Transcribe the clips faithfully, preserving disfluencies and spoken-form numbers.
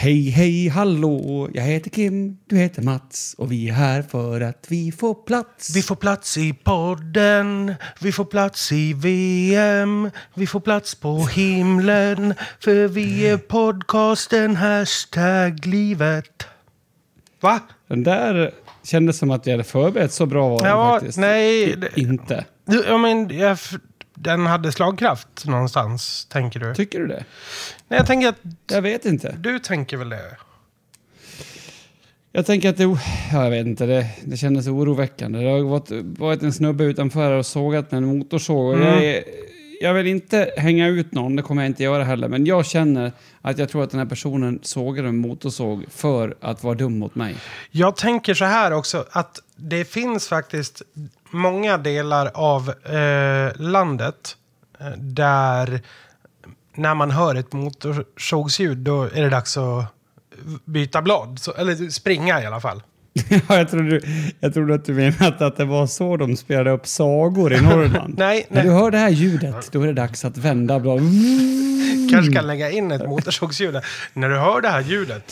Hej, hej, hallå, jag heter Kim, du heter Mats och vi är här för att vi får plats. Vi får plats i podden, vi får plats i V M, vi får plats på himlen, för vi är podcasten hashtag livet. Va? Den där kändes som att jag hade förberett så bra var den Ja, faktiskt. nej. Det, inte. Ja, men jag, den hade slagkraft någonstans, tänker du? Tycker du det? Nej, jag tänker att... Jag vet inte. Du tänker väl det? Jag tänker att det... Ja, jag vet inte. Det, det kändes oroväckande. Det har varit, varit en snubbe utanför och sågat med en motorsåg. Och Mm. jag, är, jag vill inte hänga ut någon. Det kommer jag inte göra heller. Men jag känner att jag tror att den här personen sågade en motorsåg för att vara dum mot mig. Jag tänker så här också, att det finns faktiskt många delar av eh, landet eh, där när man hör ett motorsågsljud då är det dags att byta blad. Så, eller springa i alla fall. Ja, jag trodde, jag trodde att du menade att det var så de spelade upp sagor i Norrland. nej, När nej. du hör det här ljudet, då är det dags att vända blad. Kanske kan lägga in ett motorsågsljud där. När du hör det här ljudet.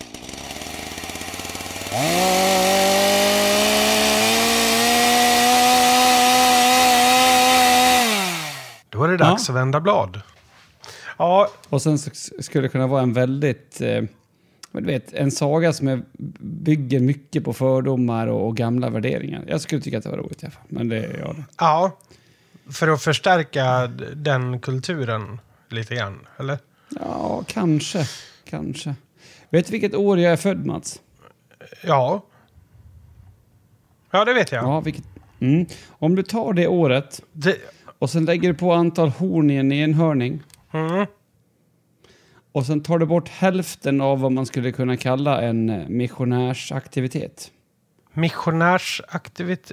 Då är det dags Ja. att vända blad. Ja, Och sen så skulle det kunna vara en väldigt... Eh, du vet, en saga som är, bygger mycket på fördomar och, och gamla värderingar. Jag skulle tycka att det var roligt i alla fall. Men det är jag. ja. För att förstärka d- den kulturen lite grann, eller? Ja, kanske. Kanske. Vet du vilket år jag är född, Mats? Ja. Ja, det vet jag. Ja, vilket... Mm. Om du tar det året Det, och sen lägger du på antal horn i en enhörning. mm. Och sen tar du bort hälften av vad man skulle kunna kalla en missionärsaktivitet. Missionärsaktivitet.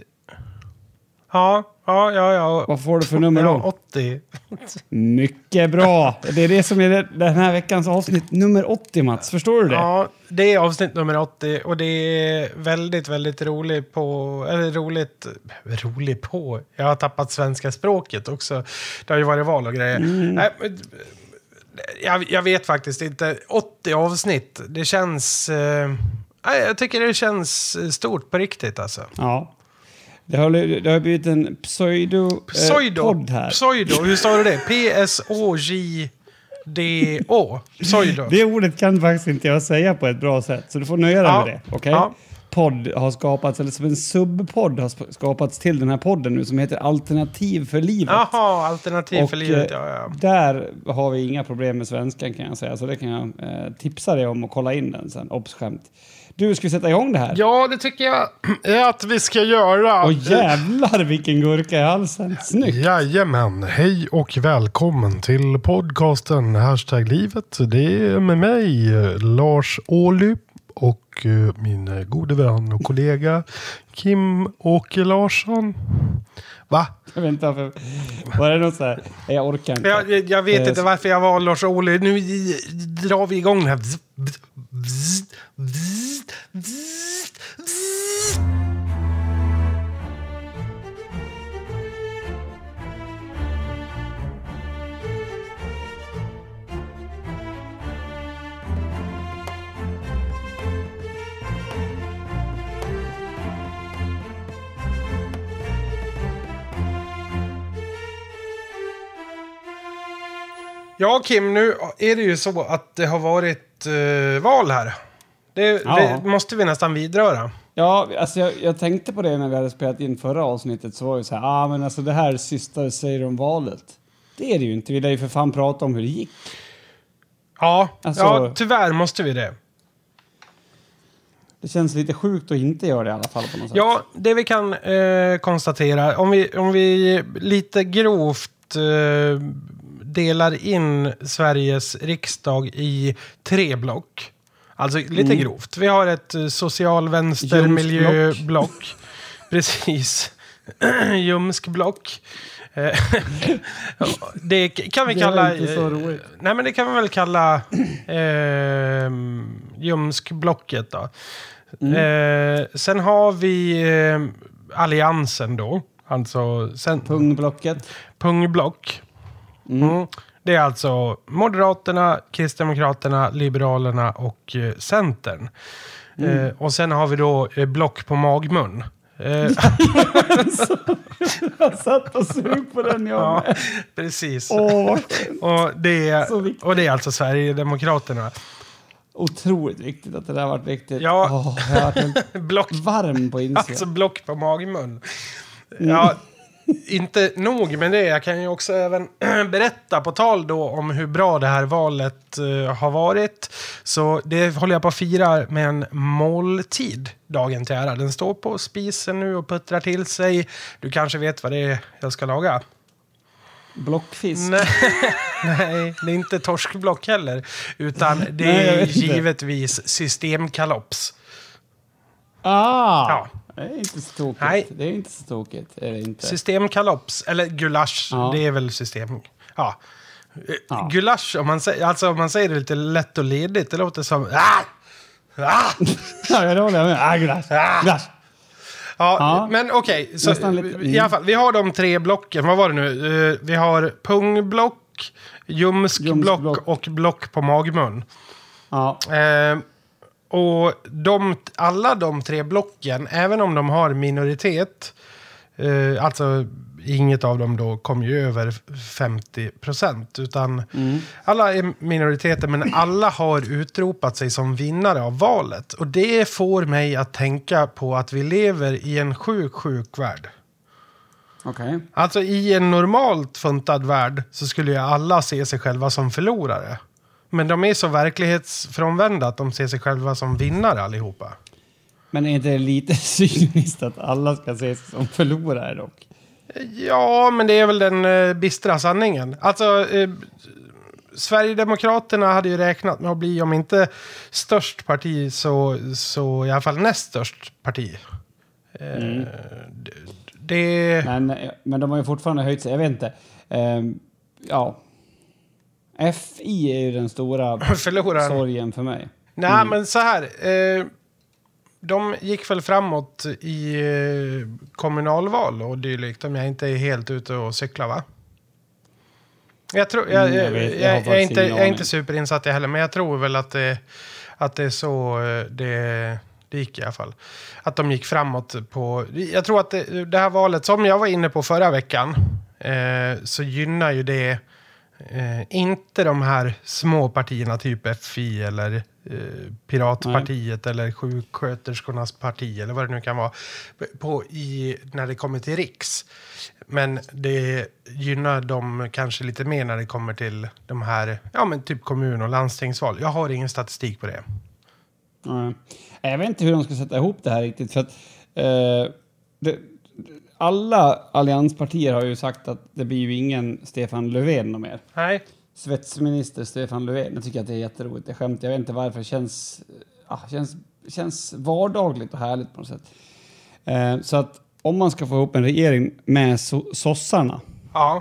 Ja, ja, ja, ja. Vad får du för nummer Ja, då? åttio. Mycket bra! Det är det som är den här veckans avsnitt nummer åttio, Mats. Förstår du det? Ja, det är avsnitt nummer åttio och det är väldigt, väldigt roligt på... Eller roligt... Roligt på? Jag har tappat svenska språket också. Det har ju varit val och grejer. Mm. Nej, men, jag, jag vet faktiskt inte. åttio avsnitt, det känns... Eh, jag tycker det känns stort på riktigt alltså. Ja. Det har, det har blivit en pseudo, Pseudo? eh, podd här. Pseudo, hur står det? P S O J D Å. Pseudo. Det ordet kan faktiskt inte jag säga på ett bra sätt. Så du får nöja dig Ja. med det. Okej? Ja. Podd har skapats, eller som en subpodd har sp- skapats till den här podden nu som heter Alternativ för livet. Jaha, alternativ Och för livet, eh, ja, ja. där har vi inga problem med svenskan kan jag säga. Så det kan jag eh, tipsa dig om och kolla in den sen. Obs, skämt. Du, ska vi sätta igång det här? Ja, det tycker jag är att vi ska göra. Och jävlar vilken gurka i halsen. Snyggt. Jajamän, hej och välkommen till podcasten Hashtag livet. Det är med mig, Lars Åly, och min gode vän och kollega Kim Åke Larsson. Va? Jag vet inte varför. Var det något så här? Jag orkar inte. Jag, jag vet Eh, inte varför jag var Lars Åly. Nu drar vi igång den här. Ja, Kim, nu är det ju så att det har varit uh, val här. Det, Ja. det måste vi nästan vidröra. Ja, alltså jag, jag tänkte på det när vi hade spelat in förra avsnittet, så var det så här, ah, men alltså det här sista säger om valet. Det är det ju inte, vi lär ju för fan prata om hur det gick. Ja, Alltså- ja, tyvärr måste vi det. Det känns lite sjukt att inte göra det i alla fall på något sätt. Ja, det vi kan eh, konstatera, om vi, om vi lite grovt eh, delar in Sveriges riksdag i tre block. Alltså lite Mm. grovt. Vi har ett eh, social-vänster-miljöblock. Precis. Ljumskblock. Eh, det kan vi Det kalla... var inte så eh, roligt. Nej, men det kan vi väl kalla eh, Ljumskblocket då. Mm. Eh, sen har vi eh, Alliansen då. Alltså sen, Pungblocket. Pungblock. Mm. Mm. Det är alltså Moderaterna, Kristdemokraterna, Liberalerna och eh, Centern. Mm. Eh, och sen har vi då eh, block på magmun. Eh. Jag satt och sug på den jag ja, med. Precis. Åh, och, det är, och det är alltså Sverigedemokraterna. Otroligt viktigt att det där har varit riktigt. Ja. Oh, jag har varit block, varm på insidan. Alltså block på magmun. Mm. Ja, inte nog med det. Jag kan ju också även berätta på tal då om hur bra det här valet uh, har varit. Så det håller jag på att fira med en måltid dagen till ära. Den står på spisen nu och puttrar till sig. Du kanske vet vad det är jag ska laga. Blockfisk? Nej, nej, det är inte torskblock heller. Utan det nej, är givetvis systemkalops. Ah! Ja. Det är inte så tokigt. Nej. Det är inte så tokigt. Är det inte? Systemkalops, eller gulasch, ja. Det är väl system. Ja. ja. Gulasch, om man, säger, alltså, om man säger det lite lätt och ledigt, det låter som... Ah! Ah! ja, jag håller med. Ah, gulasch. Ah! Gulasch. Ja, ja, men okej. Okay, så lite, i alla fall, vi har de tre blocken. Vad var det nu? Uh, vi har pungblock, ljumskblock, ljumskblock och block på magmun. Ja. Uh, och de, alla de tre blocken, även om de har minoritet, uh, alltså inget av dem då kom ju över femtio procent, utan mm. alla är minoriteter, men alla har utropat sig som vinnare av valet. Och det får mig att tänka på att vi lever i en sjuk, sjuk värld. Okay. Alltså i en normalt funtad värld så skulle ju alla se sig själva som förlorare. Men de är så verklighetsfrånvända att de ser sig själva som vinnare allihopa. Men är inte det lite cyniskt att alla ska se sig som förlorare dock? Ja, men det är väl den eh, bistra sanningen. Alltså, eh, Sverigedemokraterna hade ju räknat med att bli, om inte störst parti, så, så i alla fall näst störst parti. Eh, mm. det, det... Men, men de har ju fortfarande höjt sig, jag vet inte. Eh, ja. F I är ju den stora sorgen för mig. Nej, mm. men så här... Eh, de gick väl framåt i eh, kommunalval och dylikt, om jag inte är helt ute och cyklar, va? Jag, tror, jag, jag, jag, jag, jag, är inte, jag är inte superinsatt jag heller, men jag tror väl att det, att det är så det, det gick i alla fall. Att de gick framåt på... Jag tror att det, det här valet, som jag var inne på förra veckan, eh, så gynnar ju det eh, inte de här små partierna typ F I eller... Piratpartiet Nej. Eller sjuksköterskornas parti eller vad det nu kan vara på i, när det kommer till riks. Men det gynnar dem kanske lite mer när det kommer till de här, ja men typ kommun- och landstingsval. Jag har ingen statistik på det. Nej. Jag vet inte hur de ska sätta ihop det här riktigt, för att eh, det, alla allianspartier har ju sagt att det blir ju ingen Stefan Löfven mer. Nej. Svetsminister Stefan Löfven. Jag tycker att det är jätteroligt. Jag skämt, jag vet inte varför. Det känns, ah, känns, känns vardagligt och härligt på något sätt. Eh, så att om man ska få ihop en regering med so- sossarna. Ja.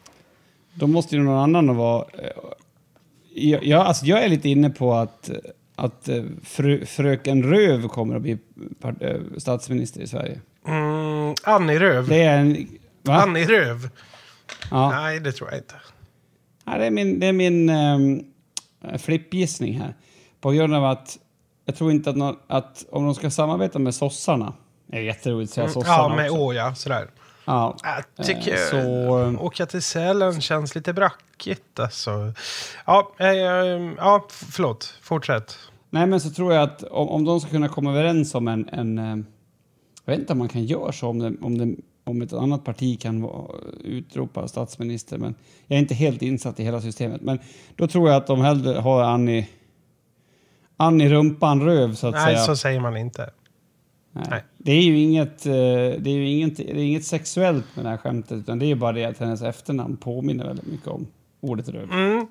Då måste ju någon annan vara... Eh, jag, jag, alltså jag är lite inne på att, att frö, fröken Röv kommer att bli part, eh, statsminister i Sverige. Mm, Annie Röv. Det är en... Va? Annie Röv. Ja. Nej, det tror jag inte. Ja, det är min, det är min um, flippgissning här. På grund av att jag tror inte att, no- att om de ska samarbeta med sossarna, det är jätteroligt att säga sossarna Ja, med också. å, ja, sådär. Ja, jag tycker eh, så, åka till Sälen känns lite brackigt alltså. Ja, eh, ja, förlåt. Fortsätt. Nej, men så tror jag att om, om de ska kunna komma överens om en, en eh, jag vet inte om man kan göra så om det, om det om ett annat parti kan vara, utropa statsminister, men jag är inte helt insatt i hela systemet. Men då tror jag att de hellre har Annie Annie Rumpan Röv, så att Nej, säga. Nej, så säger man inte. Nej. Nej. Det är ju inget, det är ju inget, det är inget sexuellt med det här skämtet, utan det är bara det att hennes efternamn påminner väldigt mycket om ordet röv. Mm.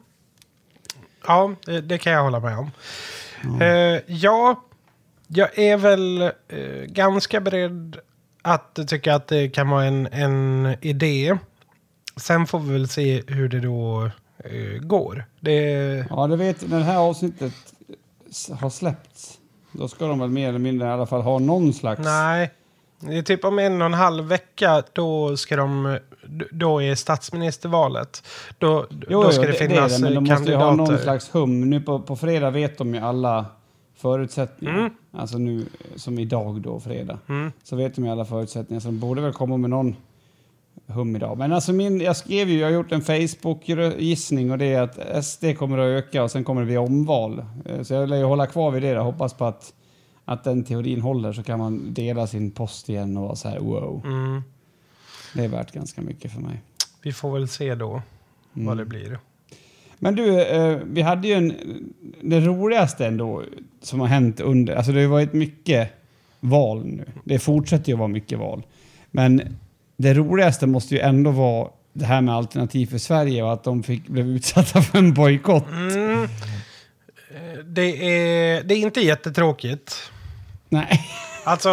Ja, det, det kan jag hålla med om. Mm. Uh, ja, jag är väl uh, ganska beredd att tycka att det kan vara en, en idé. Sen får vi väl se hur det då uh, går. Det... Ja, det vet, när det här avsnittet har släppts, då ska de väl mer eller mindre i alla fall ha någon slags... Nej, det är typ om en och en halv vecka, då ska de då är statsministervalet. Då, Jo, då ska jo, det det, finnas det är det, men de kandidater. måste ju ha någon slags hum. Nu på, på fredag vet de ju alla förutsättningar. Mm. Alltså nu, som idag då, fredag. Mm. Så vet de ju alla förutsättningar. Så de borde väl komma med någon hum idag. Men alltså min, jag skrev ju, jag har gjort en Facebook-gissning och det är att S D kommer att öka och sen kommer det bli omval. Så jag lär ju hålla kvar vid det och hoppas på att, att den teorin håller, så kan man dela sin post igen och vara så här wow. Mm. Det är värt ganska mycket för mig. Vi får väl se då Mm. vad det blir. Men du, eh, vi hade ju en, det roligaste ändå som har hänt under, alltså det har ju varit mycket val nu. Det fortsätter ju att vara mycket val. Men det roligaste måste ju ändå vara det här med Alternativ för Sverige och att de fick, blev utsatta för en bojkott. Mm. Det, är, det är inte jättetråkigt. Nej. Alltså,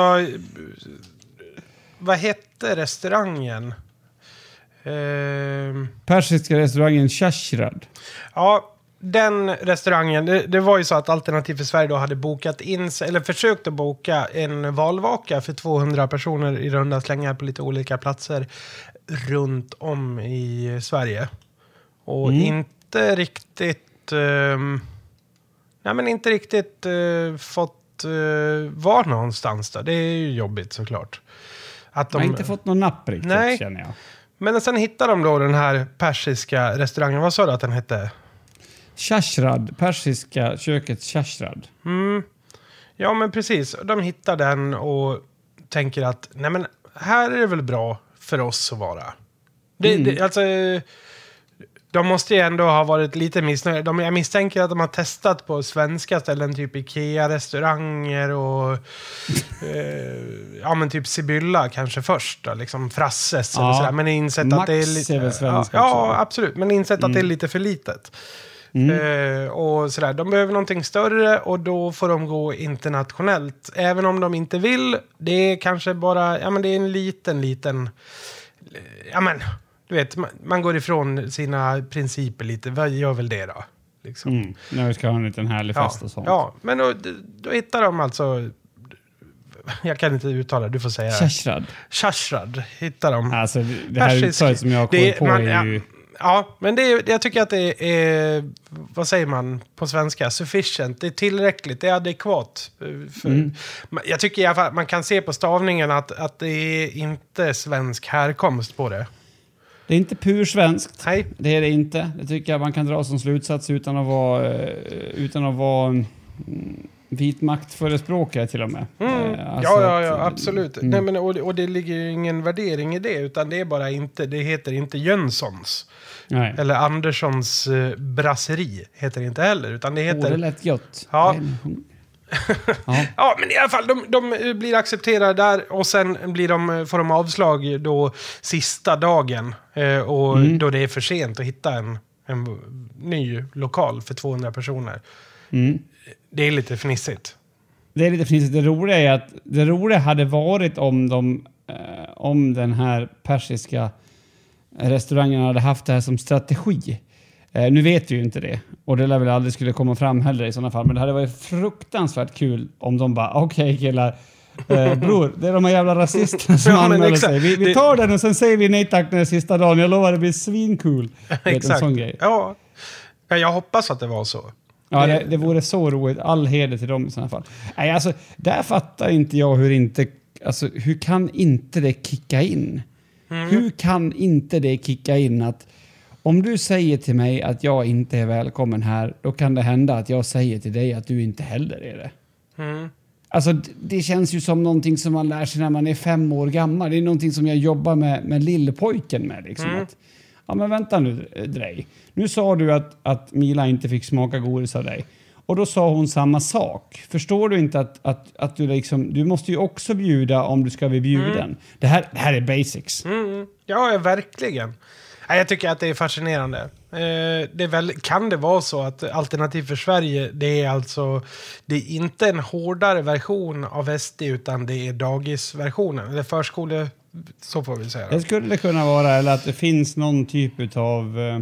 vad hette restaurangen? Uh, Persiska restaurangen Shashrad. ja, den restaurangen, det, det var ju så att Alternativ för Sverige då hade bokat in sig, eller försökt att boka en valvaka för tvåhundra personer i runda slängar på lite olika platser runt om i Sverige. Och Mm. inte riktigt um, nej men inte riktigt uh, fått uh, vara någonstans där. Det är ju jobbigt såklart. Att de Jag har inte fått någon napp riktigt, Nej. känner jag. Men sen hittade de då den här persiska restaurangen. Vad sa du att den hette? Shashrad, persiska köket Shashrad. Mm. Ja, men precis. De hittar den och tänker att nej men här är det väl bra för oss att vara. Det, Mm. det, alltså, de måste ju ändå ha varit lite missnöjda. De, jag misstänker att de har testat på svenska ställen, typ Ikea-restauranger och eh, ja, men typ Sibylla kanske först då, liksom Frasses Ja. eller sådär. Men insett Max att det är lite... är väl svenska ja, också. ja, absolut. Men insett Mm. att det är lite för litet. Mm. Eh, och sådär. De behöver någonting större och då får de gå internationellt. Även om de inte vill. Det är kanske bara, ja men det är en liten, liten, ja men, du vet, man, man går ifrån sina principer lite. Vad gör väl det då? Liksom. Mm. När vi ska ha en liten härlig Ja, fest och sånt. ja, men då, då hittar de alltså, jag kan inte uttala, du får säga det. Shashrad. Shashrad hittar de. Alltså det här Persisk- uttalet som jag har det- kommit på man- är ju... Ja, men det är, jag tycker att det är, vad säger man på svenska, sufficient. Det är tillräckligt, det är adekvat. För, Mm. Jag tycker i alla fall man kan se på stavningen att, att det är inte svensk härkomst på det. Det är inte pursvenskt. Nej. Det är det inte. Det tycker jag man kan dra som slutsats utan att vara, eh, utan att vara mm, vitmaktförespråkare till och med. Mm. Eh, alltså ja, ja, ja, att- absolut. Mm. Nej, men, och, det- och det ligger ju ingen värdering i det, utan det är bara inte, det heter inte Jönssons. Nej. Eller Anderssons eh, brasseri heter det inte heller, utan det Åh, heter... det lät gött. Ja. En- ja. Ja, men i alla fall, de, de blir accepterade där och sen blir de, får de avslag då sista dagen. Eh, och Mm. då det är för sent att hitta en, en ny lokal för tvåhundra personer. Mm. Det är lite fnissigt. Det är lite fnissigt. Det roliga är att det roliga hade varit om de eh, om den här persiska restaurangen hade haft det här som strategi. Eh, nu vet vi ju inte det. Och det lär väl aldrig skulle komma fram heller i sådana fall. Men det hade varit fruktansvärt kul om de bara, okej okay, killar, eh, bror, det är de här jävla rasisterna som Ja, men anmäler exakt. sig. Vi, vi tar den och sen säger vi nej tack den här sista dagen. Jag lovar det blir svinkul. Vet, en Exakt. sån grej. Ja. ja, jag hoppas att det var så. Ja, det, det vore så roligt. All heder till dem i sådana fall. Nej, alltså, där fattar inte jag hur inte... Alltså, hur kan inte det kicka in? Mm. Hur kan inte det kicka in att om du säger till mig att jag inte är välkommen här, då kan det hända att jag säger till dig att du inte heller är det. Mm. Alltså, d- det känns ju som någonting som man lär sig när man är fem år gammal. Det är någonting som jag jobbar med, med lillpojken med. Liksom, Mm. att, ja, men vänta nu, Drej. Nu sa du att, att Mila inte fick smaka godis av dig. Och då sa hon samma sak. Förstår du inte att, att, att du liksom... Du måste ju också bjuda om du ska bli bjuden. Mm. Det, här, det här är basics. Mm. Ja, verkligen. Nej, jag tycker att det är fascinerande. Eh, det är väl, kan det vara så att Alternativ för Sverige, det är alltså, det är inte en hårdare version av S D, utan det är dagisversionen, eller förskole, så får vi säga. Det skulle det kunna vara, eller att det finns någon typ av eh,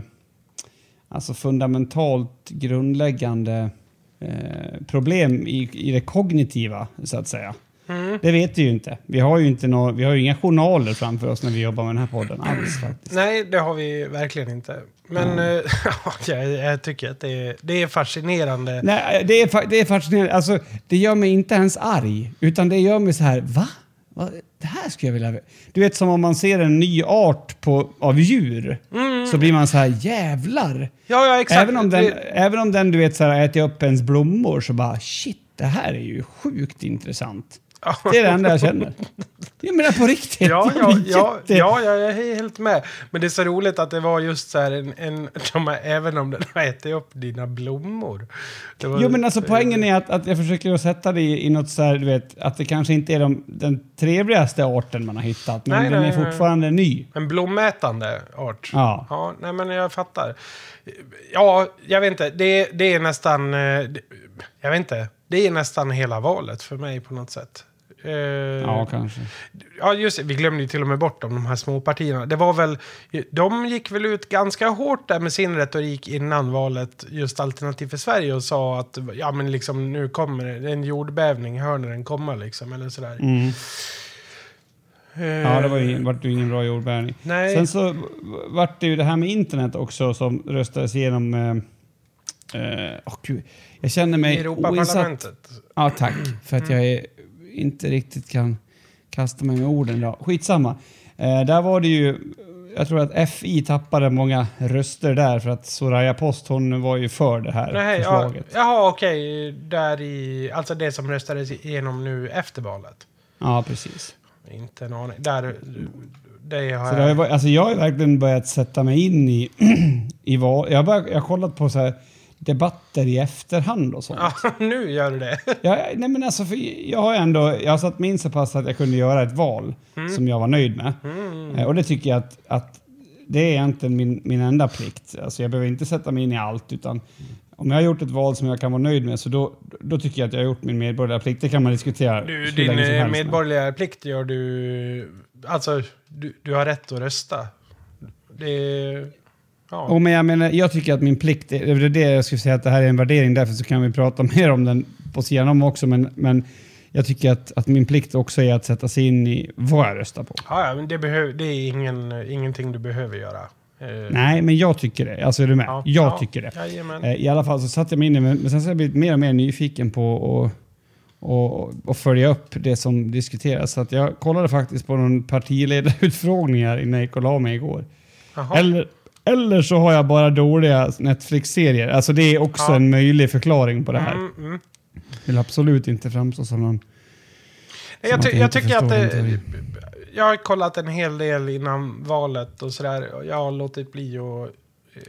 alltså fundamentalt grundläggande eh, problem i, i det kognitiva, så att säga. Mm. Mm. Det vet vi ju inte. Vi har ju, inte nå, vi har ju inga journaler framför oss när vi jobbar med den här podden alls faktiskt. Nej, det har vi verkligen inte. Men mm. jag, jag tycker att det är, det är fascinerande. Nej, det är, det är fascinerande. Alltså, det gör mig inte ens arg. Utan det gör mig så här, va? va? Det här skulle jag vilja... Du vet, som om man ser en ny art på, av djur. Mm. Så blir man så här, jävlar. Ja, ja, exakt. Även om den, det... även om den du vet, så här, äter upp ens blommor så bara, shit, det här är ju sjukt intressant. Det är det enda jag känner. Jag menar på riktigt. Ja, ja, ja, ja, ja, jag är helt med. Men det är så roligt att det var just så här en... en de här, även om den har ätit upp dina blommor. Det var, jo, men alltså poängen är att, att jag försöker att sätta det i, i något så här, du vet, att det kanske inte är de, den trevligaste arten man har hittat. Men nej, den nej, är fortfarande nej. ny. En blomätande art. Ja. Ja, nej men jag fattar. Ja, jag vet inte. Det, det är nästan... Jag vet inte. Det är nästan hela valet för mig på något sätt. Uh, ja, kanske. Ja, just vi glömde ju till och med bort om de här småpartierna. Det var väl, de gick väl ut ganska hårt där med sin retorik innan valet, just Alternativ för Sverige, och sa att ja, men liksom nu kommer det en jordbävning, hör när den kommer liksom, eller sådär. Mm. Uh, ja, det var ju, var ju ingen bra jordbävning. Nej. Sen så var det ju det här med internet också som röstades igenom. Uh, uh, oh, Gud. Jag känner mig Europaparlamentet. Ja, tack. För att jag är, inte riktigt kan kasta mig med orden då. Skitsamma. Eh, där var det ju, jag tror att F I tappade många röster där för att Soraya Post, hon var ju för det här Nej, förslaget. Ja, jaha, okej. Där i, alltså det som röstades igenom nu efter valet. Ja, precis. Inte en aning. Där, det har så jag... Det har, alltså jag har verkligen börjat sätta mig in i, i val. Jag har, börjat, jag har kollat på så här debatter i efterhand och sånt. Ja, nu gör du det. Ja, nej men alltså, för jag har ändå, jag har satt min så pass att jag kunde göra ett val mm. som jag var nöjd med. Mm. Eh, och det tycker jag att, att det är egentligen min, min enda plikt. Alltså jag behöver inte sätta mig in i allt, utan om jag har gjort ett val som jag kan vara nöjd med, så då, då tycker jag att jag har gjort min medborgerliga plikt. Det kan man diskutera. Du, din medborgerliga plikt gör du, alltså du, du har rätt att rösta. Det är... Ja. Och men jag, menar, jag tycker att min plikt, det är det jag skulle säga, att det här är en värdering, därför så kan vi prata mer om den på sidan om också, men, men jag tycker att, att min plikt också är att sätta sig in i vad jag röstar på. Ja, men det, behöv, det är ingen, ingenting du behöver göra. Eh. Nej, men jag tycker det. Alltså är du med? Ja, jag ja, tycker det. Jajamän. Eh, I alla fall så satte jag mig in i, men, men sen så har jag blivit mer och mer nyfiken på och, och, och följa upp det som diskuteras. Så att jag kollade faktiskt på någon partiledarutfrågningar innan jag gick och la mig igår. Aha. Eller Eller så har jag bara dåliga Netflix-serier. Alltså det är också ja. en möjlig förklaring på det här. Mm, mm. Jag vill absolut inte framstå som någon... Som jag, ty jag tycker att det, jag har kollat en hel del innan valet och sådär. Jag har låtit bli att eh,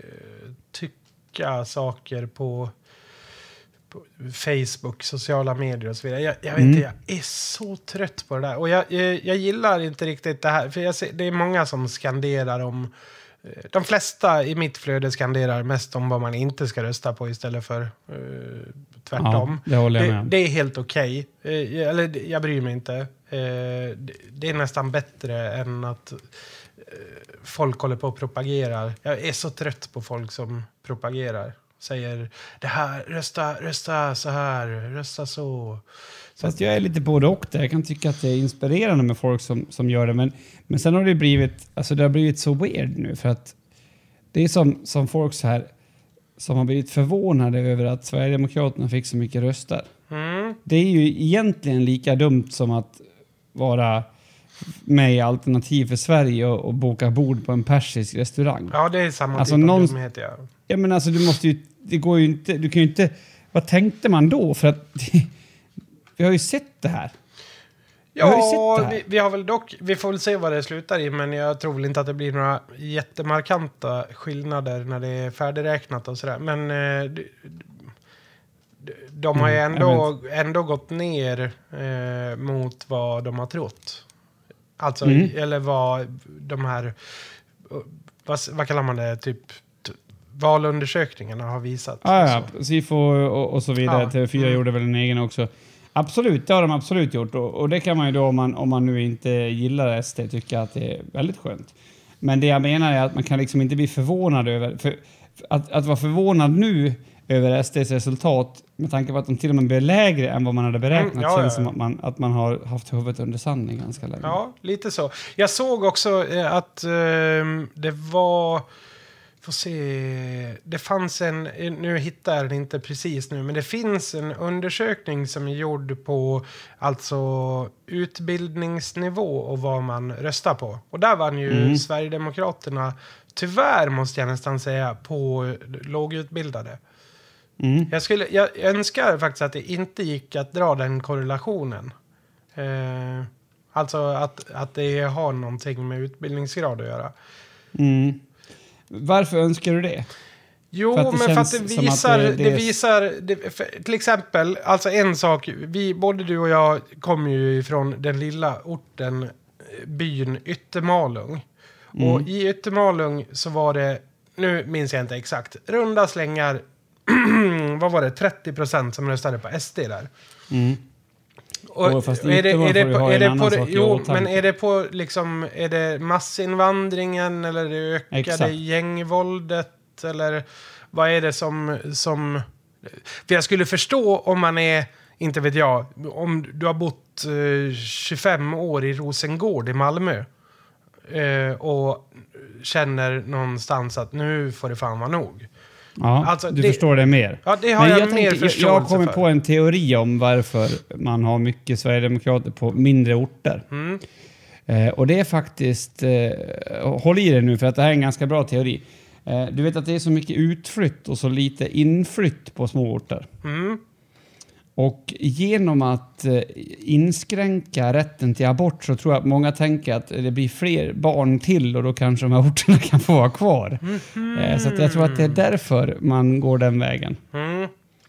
tycka saker på, på Facebook, sociala medier och så vidare. Jag, jag vet inte, mm. jag är så trött på det där. Och jag, jag, jag gillar inte riktigt det här. För jag ser, det är många som skanderar om... De flesta i mitt flöde skanderar mest om vad man inte ska rösta på istället för uh, tvärtom. Ja, det håller jag med. Det, det är helt okej. Okay. Uh, eller jag bryr mig inte. Uh, det, det är nästan bättre än att uh, folk håller på och propagerar. Jag är så trött på folk som propagerar. Säger det här, rösta, rösta så här, rösta så. Fast jag är lite både och där. Jag kan tycka att det är inspirerande med folk som, som gör det. Men, men sen har det blivit, alltså det har blivit så weird nu. För att det är som, som folk så här som har blivit förvånade över att Sverigedemokraterna fick så mycket röster. Mm. Det är ju egentligen lika dumt som att vara med i Alternativ för Sverige och, och boka bord på en persisk restaurang. Ja, det är samma alltså typ någon, av dumhet, ja. Ja, men alltså du måste ju, det går ju inte, du kan ju inte, vad tänkte man då? För att vi har ju sett det här. Ja, vi har, det här. Vi, vi har väl dock, vi får väl se vad det slutar i, men jag tror väl inte att det blir några jättemarkanta skillnader när det är färdigräknat och sådär. Men eh, de, de har ju ändå, mm, ändå gått ner eh, mot vad de har trott. Alltså, mm. eller vad de här, vad, vad kallar man det, typ valundersökningarna har visat. Ah, ja, Sifo och, och så vidare. Ja. T V fyra mm. gjorde väl en egen också. Absolut, det har de absolut gjort. Och, och det kan man ju då, om man, om man nu inte gillar S D, tycka att det är väldigt skönt. Men det jag menar är att man kan liksom inte bli förvånad över... För, för att, att vara förvånad nu över S D:s resultat med tanke på att de till och med blir lägre än vad man hade beräknat. Mm, ja, känns ja, ja. som att man, att man har haft huvudet under sanden ganska länge. Ja, lite så. Jag såg också eh, att eh, det var... Får se. Det fanns en... Nu hittar jag den inte precis nu. Men det finns en undersökning som är gjord på alltså utbildningsnivå och vad man röstar på. Och där vann ju mm. Sverigedemokraterna, tyvärr måste jag nästan säga, på lågutbildade. Mm. Jag, skulle, jag önskar faktiskt att det inte gick att dra den korrelationen. Eh, alltså att, att det har någonting med utbildningsgrad att göra. Mm. Varför önskar du det? Jo, för men för att det visar... Att det, det, det visar det, för, till exempel, alltså en sak. Vi, både du och jag kommer ju ifrån den lilla orten, byn Yttermalung. Mm. Och i Yttermalung så var det, nu minns jag inte exakt, runda slängar, vad var det, trettio procent som röstade på S D där. Mm. Och oh, fast är det, är det på, är det på, jo, men är det på liksom, är det massinvandringen eller det ökade Exakt. gängvåldet eller vad är det som, som, för jag skulle förstå om man är, inte vet jag, om du har bott eh, tjugofem år i Rosengård i Malmö eh, och känner någonstans att nu får det fan vara nog. Ja, alltså, du det, förstår det mer. Ja, det har Men jag, jag mer tänkte, förståelse Jag har kommit för. på en teori om varför man har mycket Sverigedemokrater på mindre orter. Mm. Eh, och det är faktiskt... Eh, håll i det nu, för att det här är en ganska bra teori. Eh, du vet att det är så mycket utflytt och så lite inflytt på små orter. Mm. Och genom att eh, inskränka rätten till abort så tror jag att många tänker att det blir fler barn till och då kanske de här orterna kan få vara kvar. Mm. Eh, så att jag tror att det är därför man går den vägen. Mm.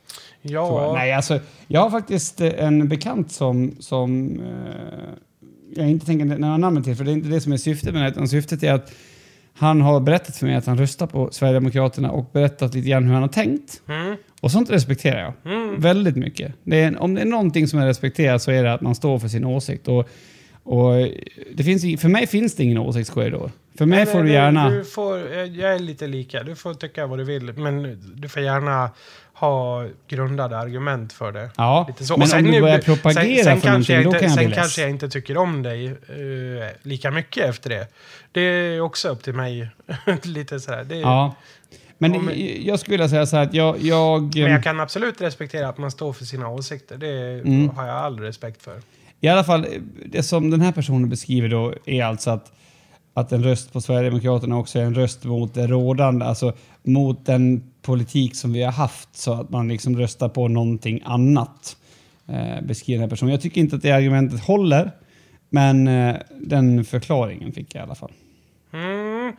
Ja. Jag. Nej, alltså, jag har faktiskt en bekant som, som eh, jag inte tänker nämna namnet till, för det är inte det som är syftet med det, utan syftet är att han har berättat för mig att han röstar på Sverigedemokraterna och berättat lite grann hur han har tänkt. Mm. Och sånt respekterar jag. Mm. Väldigt mycket. Det är, om det är någonting som är respekterat så är det att man står för sin åsikt. Och, och det finns, för mig finns det ingen åsiktskorridor. För mig nej, får nej, du gärna... Du får, jag är lite lika. Du får tycka vad du vill. Men du får gärna ha grundade argument för det. Ja, lite så. men sen, om du börjar propagera sen, sen för någonting, inte, då kan jag Sen bli kanske jag inte tycker om dig uh, lika mycket efter det. Det är också upp till mig. lite sådär. Det är, ja. Men om, jag skulle vilja säga så här att jag, jag... Men jag kan absolut respektera att man står för sina åsikter. Det mm. har jag all respekt för. I alla fall, det som den här personen beskriver då är alltså att, att en röst på Sverigedemokraterna också är en röst mot det rådande, alltså mot den politik som vi har haft, så att man liksom röstar på någonting annat, eh, beskriver den här personen. Jag tycker inte att det argumentet håller, men eh, den förklaringen fick jag i alla fall. Mm.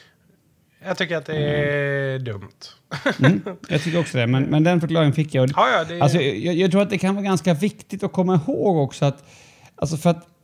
Jag tycker att det är mm. dumt. mm, jag tycker också det, men, men den förklaringen fick jag. Ja, ja, det är... alltså, jag. Jag tror att det kan vara ganska viktigt att komma ihåg också att, alltså för att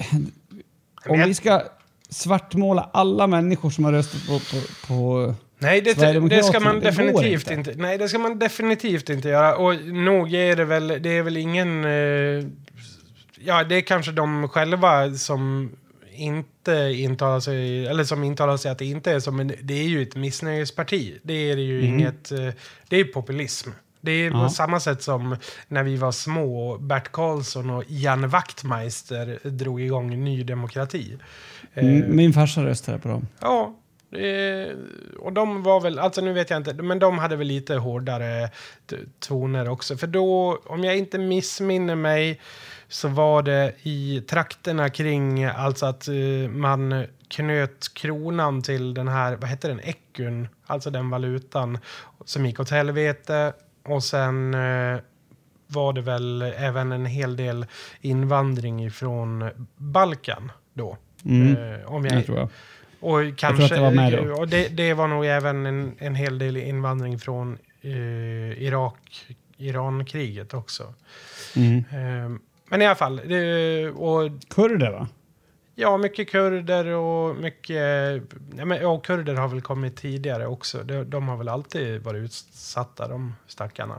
om jag... vi ska svartmåla alla människor som har röstat på, på, på nej, det, det ska man definitivt inte. inte. Nej, det ska man definitivt inte göra. Och nog är det väl, det är väl ingen... Eh, ja, det är kanske de själva som inte intalar sig, eller som intalar sig att det inte är som, men det är ju ett missnöjesparti. Det är det ju mm. inget, det är populism. Det är ja. på samma sätt som när vi var små, Bert Karlsson och Jan Wachtmeister drog igång Ny Demokrati. Mm, min farsa röstade på dem. Ja, eh, och de var väl, alltså nu vet jag inte, men de hade väl lite hårdare t- toner också. För då, om jag inte missminner mig, så var det i trakterna kring, alltså att uh, man knöt kronan till den här, vad heter den, ekun, alltså den valutan som gick åt helvete. Och sen uh, var det väl även en hel del invandring från Balkan då. Mm, uh, om jag, jag tror jag. Och kanske, jag tror att det var med då. Och det, det var nog även en, en hel del invandring från uh, Irak, Irankriget också. Mm. Uh, Men i alla fall. Det, och, kurder va? Ja, mycket kurder och mycket... Ja, men, ja, kurder har väl kommit tidigare också. De, de har väl alltid varit utsatta, de stackarna.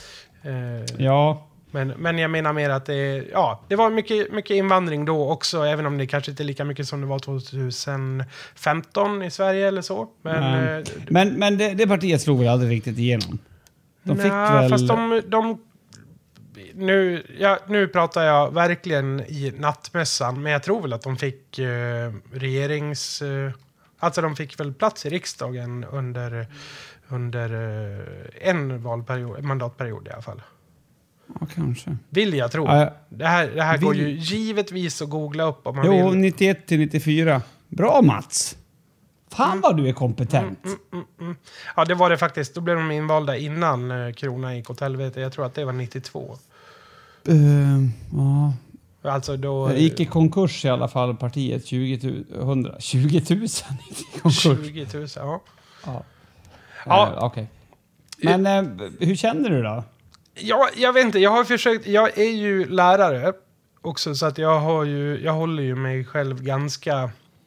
Eh, ja. Men, men jag menar mer att det, ja, det var mycket, mycket invandring då också. Även om det kanske inte är lika mycket som det var tjugohundrafemton i Sverige eller så. Men, mm. eh, men, men det, det partiet slog väl aldrig riktigt igenom? De fick Nej, väl... fast de... de nu, ja, nu pratar jag verkligen i nattmässan, men jag tror väl att de fick eh, regerings... Eh, alltså de fick väl plats i riksdagen under, under eh, en valperiod, mandatperiod i alla fall. Ja, kanske. Vill jag tro. Ja, jag... Det här, det här Vill... går ju givetvis att googla upp om man jo, vill. nittioett till nittiofyra. Bra, Mats! Fan mm. vad du är kompetent. Mm, mm, mm, mm. Ja, det var det faktiskt. Då blev de invalda innan eh, Krona gick åt helvete. Jag tror att det var nittiotvå. Uh, ja. Alltså då... Det gick i konkurs i alla fall, partiet. tjugo tusen. tjugo tusen i konkurs. tjugo tusen, ja. Ja. Ja. Uh, Okej. Okay. Men uh, hur känner du då? Ja, jag vet inte. Jag har försökt... Jag är ju lärare också, så att jag har ju... Jag håller ju mig själv ganska...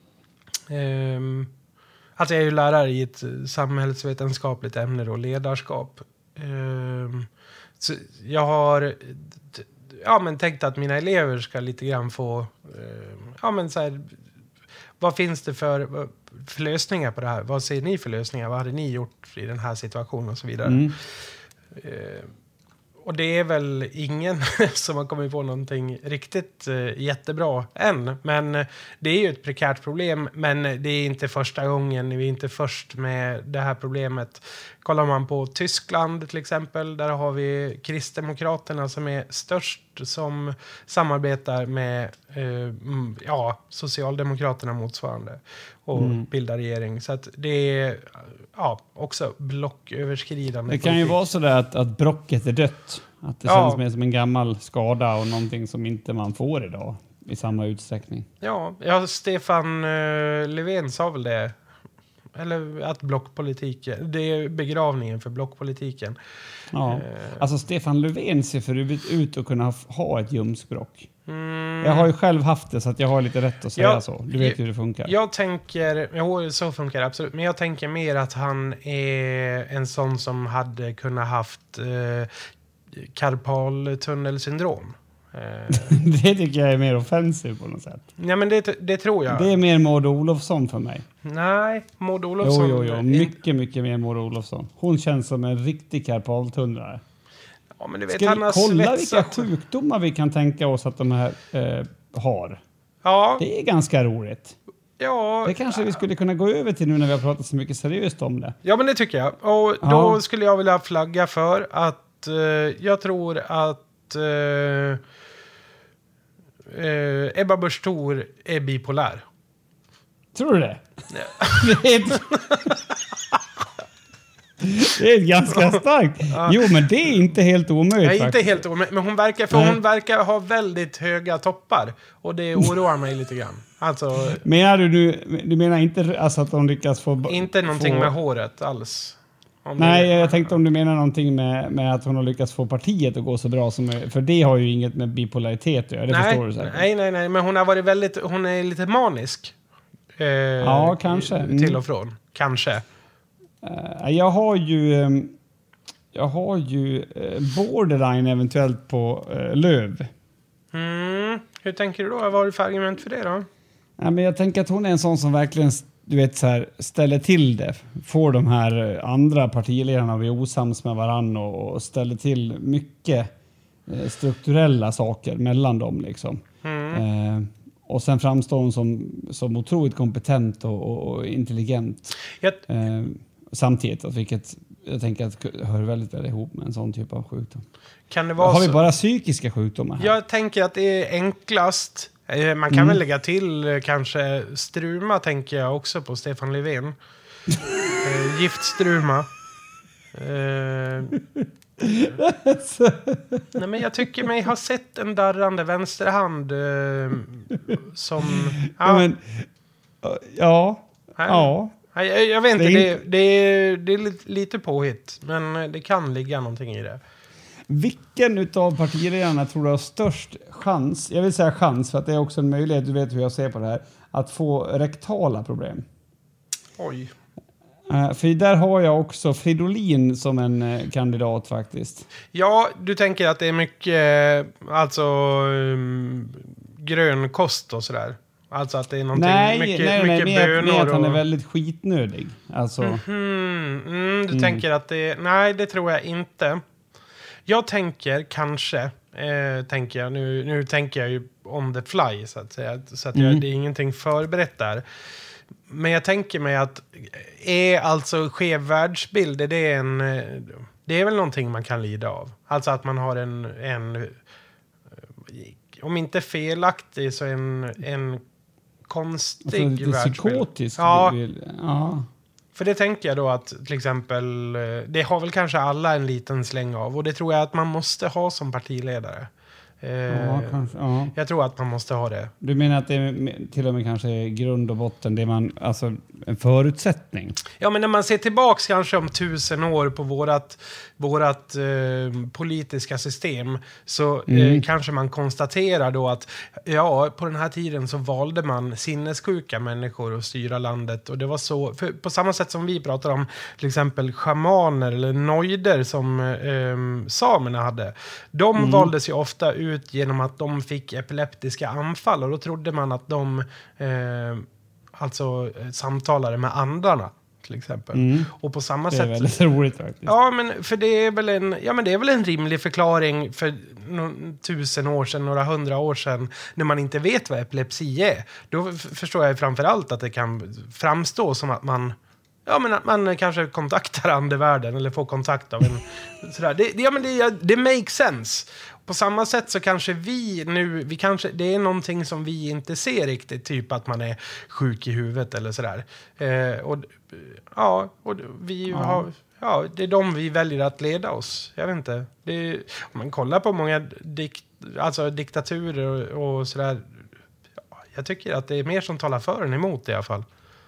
Um, alltså jag är ju lärare i ett samhällsvetenskapligt ämne och ledarskap. Um, så jag har... Ja, men tänkt att mina elever ska lite grann få... Uh, ja, men så här... Vad finns det för, för lösningar på det här? Vad ser ni för lösningar? Vad hade ni gjort i den här situationen och så vidare? Mm. Uh, och det är väl ingen som har kommit på någonting riktigt uh, jättebra än. Men uh, det är ju ett prekärt problem. Men det är inte första gången. Vi är inte först med det här problemet. Kollar man på Tyskland till exempel. Där har vi Kristdemokraterna som är störst. Som samarbetar med uh, ja, Socialdemokraterna motsvarande. Och mm. bildar regering. Så att det är ja, också blocköverskridande. Det kan politik. Ju vara så där att, att blocket är dött. Att det ja. Känns mer som en gammal skada och någonting som inte man får idag i samma utsträckning. Ja, ja Stefan uh, Löfven sa väl det. Eller att blockpolitiken, det är begravningen för blockpolitiken. Ja, uh, alltså Stefan Löfven ser för ut att kunna ha ett ljumskbråck. Mm. Jag har ju själv haft det så att jag har lite rätt att säga jag, så. Du vet jag, hur det funkar. Jag tänker, ja, så funkar det absolut. Men jag tänker mer att han är en sån som hade kunnat haft eh, karpaltunnelsyndrom. Eh. Det tycker jag är mer offensivt på något sätt. Ja, men det, det tror jag. Det är mer Maud Olofsson för mig. Nej, Maud Olofsson... Jo, jo, jo. Mycket, mycket mer Maud Olofsson. Hon känns som en riktig karpaltunnlare. Ja, men du vet, ska han har vi kolla svetsat. Vilka sjukdomar vi kan tänka oss att de här eh, har? Ja. Det är ganska roligt. Ja. Det kanske vi skulle kunna gå över till nu när vi har pratat så mycket seriöst om det. Ja, men det tycker jag. Och då ja. Skulle jag vilja flagga för att eh, jag tror att eh, eh, Ebba Busch Thor är bipolär. Tror du det? Ja. det, är ett... det är ganska starkt. Ja. Jo, men det är inte helt omöjligt. Nej, inte helt omöjligt. Men hon verkar, för hon verkar ha väldigt höga toppar. Och det oroar mig lite grann. Alltså, menar du nu, du menar inte alltså att de lyckas få... Inte någonting få... med håret alls. Om Nej, det... jag tänkte om du menar någonting med, med att hon har lyckats få partiet att gå så bra som... För det har ju inget med bipolaritet att göra, det nej, förstår du säkert. Nej, nej, nej. Men hon har varit väldigt... Hon är lite manisk. Eh, ja, kanske. Mm. Till och från. Kanske. Uh, jag har ju... Um, jag har ju uh, borderline eventuellt på uh, Löv. Mm. Hur tänker du då? Vad har du för argument för det då? Ja, men jag tänker att hon är en sån som verkligen... Du vet, så här, ställer till det. Får de här andra partiledarna att bli osams med varann och, och ställer till mycket eh, strukturella saker mellan dem. Liksom. Mm. Eh, och sen framstår hon som, som otroligt kompetent och, och, och intelligent. Jag... Eh, samtidigt, vilket jag tänker att hör väldigt, väldigt ihop med en sån typ av sjukdom. Kan det vara har vi så? bara psykiska sjukdomar här? Jag tänker att det är enklast... Man kan mm. väl lägga till kanske struma, tänker jag också på Stefan Löfven. eh, giftstruma. Eh, nej, men jag tycker mig ha sett en darrande vänsterhand eh, som... Ja, ja. Men, ja. ja. Jag, jag vet inte, det är, det är, det är lite, lite påhitt. Men det kan ligga någonting i det. Vilken utav partiledarna tror du har störst chans, jag vill säga chans för att det är också en möjlighet, du vet hur jag ser på det här, att få rektala problem? Oj. Uh, för där har jag också Fridolin som en uh, kandidat faktiskt. Ja, du tänker att det är mycket alltså um, grön kost och sådär. Alltså att det är någonting nej, mycket, nej, mycket nej, bönor. Nej, att han är och... väldigt skitnödig. Alltså... Mm, mm, du Mm. tänker att det... Nej, det tror jag inte. Jag tänker kanske... Eh, tänker jag, nu, nu tänker jag ju on the fly, så att säga. Så att jag, Mm. det är ingenting förberett där. Men jag tänker mig att... Är alltså skev världsbild, är det en... Det är väl någonting man kan lida av. Alltså att man har en... en om inte felaktig, så en... en konstig alltså, lite världsbild. psykotisk. Ja. ja. För det tänker jag då att till exempel, det har väl kanske alla en liten släng av. Och det tror jag att man måste ha som partiledare. Eh, Ja, kanske, ja. Jag tror att man måste ha det. Du menar att det är till och med kanske är grund och botten, det man, alltså en förutsättning? Ja, men när man ser tillbaks kanske om tusen år på vårat, vårat eh, politiska system, så eh, Mm. kanske man konstaterar då att ja, på den här tiden så valde man sinnessjuka människor att styra landet. Och det var så, för på samma sätt som vi pratar om till exempel schamaner eller noider som eh, samerna hade. De Mm. valdes ju ofta ut genom att de fick epileptiska anfall, och då trodde man att de eh, alltså eh, samtalade med andarna till exempel. Mm. Och på samma Det är sätt... väldigt roligt faktiskt. Ja, men för det är väl en, ja, men det är väl en rimlig förklaring för no, tusen år sedan, några hundra år sedan, när man inte vet vad epilepsi är. Då f- förstår jag framförallt att det kan framstå som att man, ja, men att man kanske kontaktar andevärlden eller får kontakt av en sådär. Det, ja, men det, det makes sense. På samma sätt så kanske vi nu, vi kanske, det är någonting som vi inte ser riktigt, typ att man är sjuk i huvudet eller sådär. Eh, och ja, och vi Ja. har, ja, det är de vi väljer att leda oss. Jag vet inte. Det är, om man kollar på många dikt, alltså diktaturer och, och sådär, ja, jag tycker att det är mer som talar för än emot i alla fall.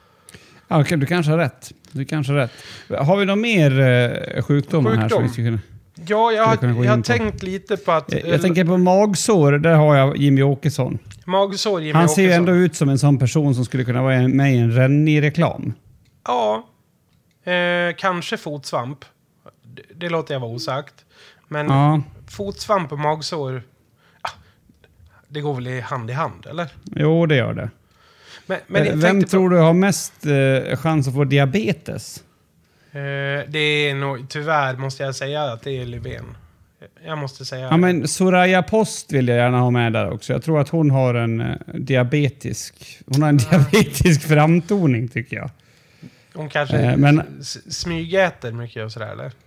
Ja, okej, du kanske har rätt. Du kanske har rätt. Har vi någon mer eh, sjukdomar här? Sjukdom? Som vi ska kunna... Ja, jag Skulle kunna gå har, jag har in på. tänkt lite på att... Jag, jag tänker på magsår, där har jag Jimmy Åkesson. Magsår, Jimmy Han ser ju Åkesson. ändå ut som en sån person som skulle kunna vara med i en Rennie-reklam. Ja, eh, kanske fotsvamp. Det, det låter jag vara osagt. Men Ja, fotsvamp och magsår, ah, det går väl i hand i hand, eller? jo det gör det. Men, men jag Vem tänkte tror du har mest eh, chans att få diabetes? på, eh, det är nog, tyvärr måste jag säga att det är Löfven. Jag måste säga... Ja, men Soraya Post vill jag gärna ha med där också. Jag tror att hon har en eh, diabetisk... Hon har en diabetisk framtoning, tycker jag. Hon kanske eh, men- s- smygäter mycket och sådär, eller?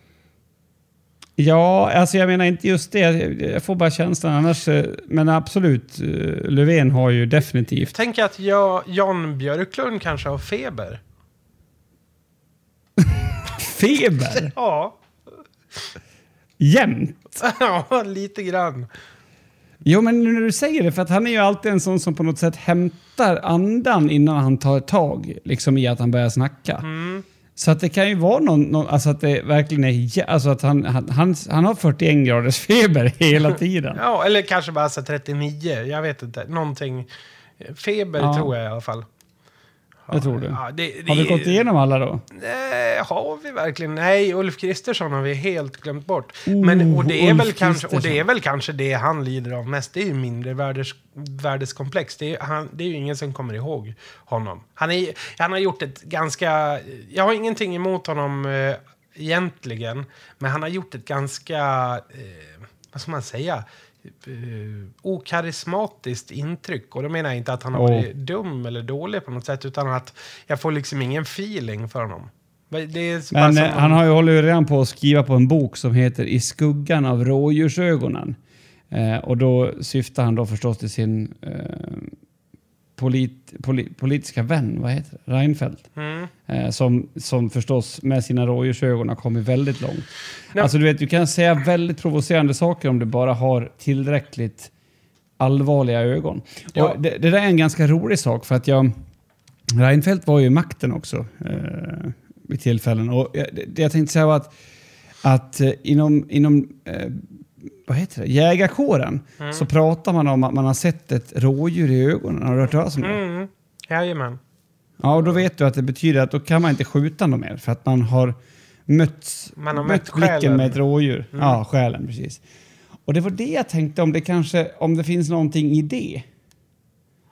Ja, alltså jag menar inte just det. Jag får bara känslan annars. eh, Men absolut, eh, Löfven har ju definitivt... Tänk att jag, Jan Björklund kanske har feber. Feber? Ja, Jämt? ja, lite grann. Jo, men nu när du säger det, för att han är ju alltid en sån som på något sätt hämtar andan innan han tar tag liksom i att han börjar snacka. Mm. Så att det kan ju vara någon, någon alltså att det verkligen är, jä- alltså att han, han, han, han har fyrtioen graders feber hela tiden. Ja, eller kanske bara så trettionio, jag vet inte. Någonting. Feber Ja. tror jag i alla fall. Jag tror det. Ja, det, det Har vi gått igenom alla då? Nej, har vi verkligen? Nej, Ulf Kristersson har vi helt glömt bort. Oh, Men, och, det är Ulf väl kanske, och det Kristersson. är väl kanske det han lider av mest. Det är ju mindre värdes, värdeskomplex. Det är, han, det är ju ingen som kommer ihåg honom. Han, är, han har gjort ett ganska... Jag har ingenting emot honom eh, egentligen. Men han har gjort ett ganska... Eh, vad ska man säga? Uh, okarismatiskt intryck. Och då menar jag inte att han har Oh. varit dum eller dålig på något sätt, utan att jag får liksom ingen feeling för honom. Men det är bara Men som eh, om- han har ju hållit ju redan på att skriva på en bok som heter I skuggan av rådjursögonen. Eh, och då syftar han då förstås till sin eh, polit, poli, politiska vän, vad heter det? Reinfeldt. Mm. Eh, som, som förstås med sina rådjursögon har kommit väldigt långt. Nej. Alltså du vet, du kan säga väldigt provocerande saker om du bara har tillräckligt allvarliga ögon. Ja. Och det, det där är en ganska rolig sak, för att jag... Reinfeldt var ju i makten också eh, vid tillfällen. Och jag, det, jag tänkte säga var att, att eh, inom, inom eh, vad heter det? Jägarkåren Mm. så pratar man om att man har sett ett rådjur i ögonen. Har du hört talas om det? Mm. Jajamän. Ja, och då vet du att det betyder att då kan man inte skjuta någon mer, för att man har mött, Man har mött mött blicken själen. med ett rådjur. Mm. Ja, själen, precis. Och det var det jag tänkte, om det kanske, om det finns någonting i det.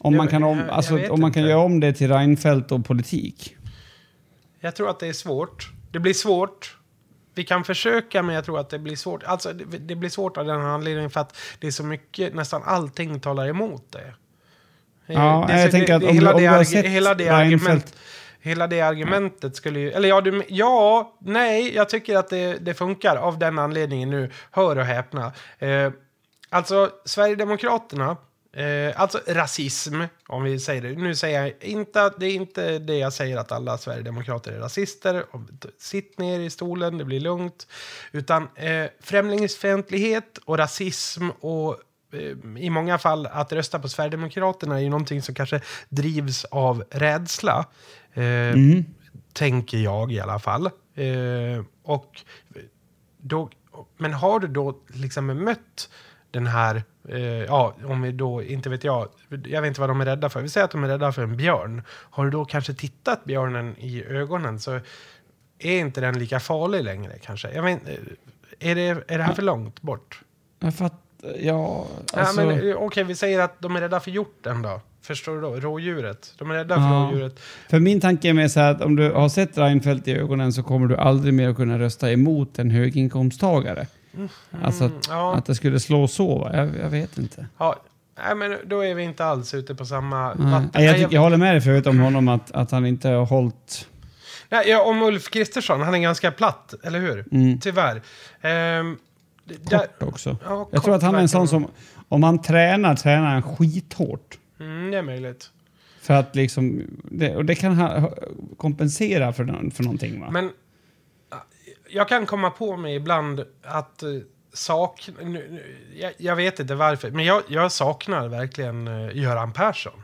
Om Jag- man kan, om, jag- jag alltså, vet om man kan inte. göra om det till Reinfeldt och politik. Jag tror att det är svårt. Det blir svårt. Vi kan försöka, men jag tror att det blir svårt. Alltså, det, det blir svårt av den här anledningen för att det är så mycket, nästan allting talar emot det. Eh, Ja, det, är jag så- tänker det, att det, om hela du- om det, du har arg- sett hela det Reinfeldt- argument, hela det argumentet skulle ju... Eller ja, du, ja, nej, jag tycker att det, det funkar av den anledningen nu. Hör och häpna. Eh, alltså, Sverigedemokraterna, eh, alltså rasism, om vi säger det. Nu säger jag inte att det är inte det jag säger att alla Sverigedemokrater är rasister. Och sitt ner i stolen, det blir lugnt. Utan eh, främlingsfientlighet och rasism och i många fall att rösta på Sverigedemokraterna är ju någonting som kanske drivs av rädsla. Eh, Mm. Tänker jag i alla fall. Eh, och då, men har du då liksom mött den här, eh, ja, om vi då, inte vet jag, jag vet inte vad de är rädda för. Vi säger att de är rädda för en björn. Har du då kanske tittat björnen i ögonen så är inte den lika farlig längre kanske. Jag vet, är, det, är det här för långt bort? Jag fattar, ja, alltså... Ja, men okej, vi säger att de är rädda för hjorten då. Förstår du då? Rådjuret. De är rädda för Ja. rådjuret. För min tanke är med så här att om du har sett Reinfeldt i ögonen så kommer du aldrig mer att kunna rösta emot en höginkomsttagare. Mm, Alltså att, ja. att det skulle slå så, va? Jag, jag vet inte. Ja, nej, men då är vi inte alls ute på samma Nej. vatten. Nej, jag, Nej, tycker, jag håller med dig förut om honom att, att han inte har hållit... nej, ja, om Ulf Kristersson, han är ganska platt, eller hur? Mm. Tyvärr. Ehm, det- där, Kort också. ja, Jag tror att han är en sån verkligen. som, om han tränar, tränar han skithårt. Mm, det är möjligt. För att liksom, det, och det kan ha, kompensera för, någon- för någonting, va? Men äh, jag kan komma på mig ibland att uh, sakna... Nu, nu, jag, jag vet inte varför, men jag, jag saknar verkligen uh, Göran Persson.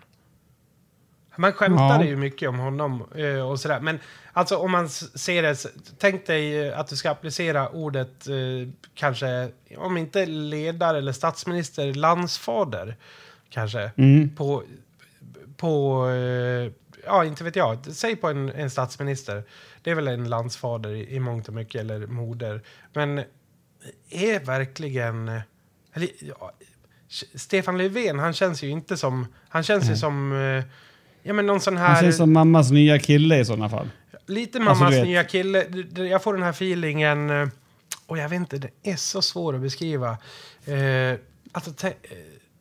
Man skämtade Ja. ju mycket om honom uh, och sådär. Men alltså om man s- ser det... Tänk dig uh, att du ska applicera ordet uh, kanske, om inte ledare eller statsminister, landsfader kanske. Mm. På... på uh, ja, inte vet jag. Säg på en, en statsminister. Det är väl en landsfader i, i mångt och mycket, eller moder. Men är verkligen... Eller, ja, Stefan Löfven, han känns ju inte som... Han känns Nej. ju som... eh, Ja, men någon sån Han här... känns som mammas nya kille i sådana fall. Lite Alltså, mammas du vet. nya kille. D- d- Jag får den här feelingen... eh, Och jag vet inte, det är så svårt att beskriva. Eh, alltså, te- eh,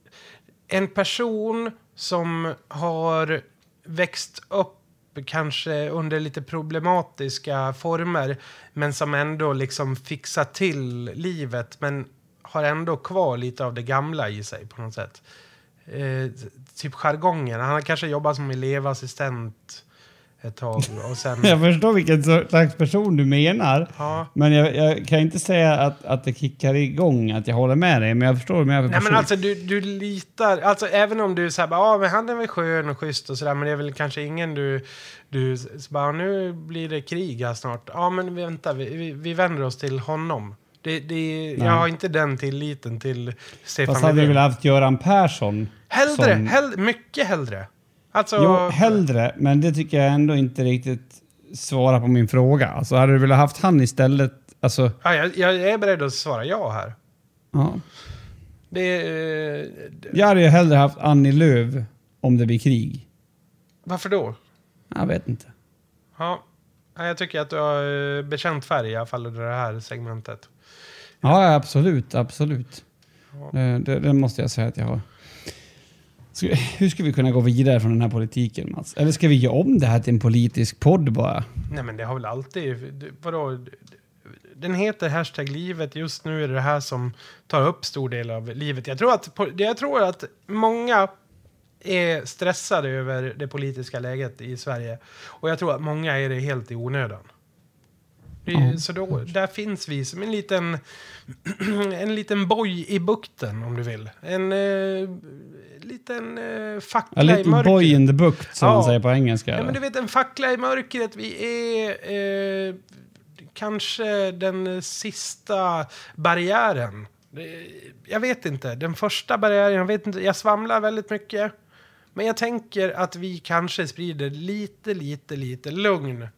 en person som har växt upp kanske under lite problematiska former, men som ändå liksom fixar till livet, men har ändå kvar lite av det gamla i sig på något sätt. Eh, typ jargongen. Han har kanske jobbat som elevassistent ett tag och sen... Jag förstår vilken slags person du menar. ja. Men jag, jag kan inte säga att, att det kickar igång, att jag håller med dig. Men jag förstår vad jag för Nej, men person. alltså du, du litar, alltså även om du säger ja, men han är väl skön och schysst och sådär, men det är väl kanske ingen du, du så bara, nu blir det krig här snart. Ja, men vänta, vi, vi, vi vänder oss till honom. Det, det, jag har inte den tilliten till Stefan Fast hade du Löfven. väl haft Göran Persson? Hellre, som- hell, mycket hellre. Alltså, Jo, hellre. Men det tycker jag ändå inte riktigt svarar på min fråga. Alltså hade du velat haft han istället? Alltså, ja, jag, jag är beredd att svara ja här. ja. Det, eh, det, Jag hade ju hellre haft Annie Lööf om det blir krig. varför då? Jag vet inte. Ja, jag tycker att du har eh, bekänt färg i alla fall under det här segmentet. Ja, absolut. Absolut. Ja. Det, det, det måste jag säga att jag har. Ska, hur ska vi kunna gå vidare från den här politiken, Mats? Eller ska vi göra om det här till en politisk podd bara? Nej, men det har väl alltid... Vadå? Den heter hashtag livet. Just nu är det här som tar upp stor del av livet. Jag tror att, jag tror att många är stressade över det politiska läget i Sverige. Och jag tror att många är det helt i onödan. Det är, Ja. så då, där finns vi som en liten, en liten boj i bukten, om du vill. En eh, liten eh, A fackla i little mörkret. boy in the book, som Ja. man säger på engelska. Ja, men eller? du vet, en fackla i mörkret. Vi är eh, kanske den sista barriären. Det, jag vet inte. Den första barriären, jag vet inte. Jag svamlar väldigt mycket. Men jag tänker att vi kanske sprider lite, lite, lite lugn.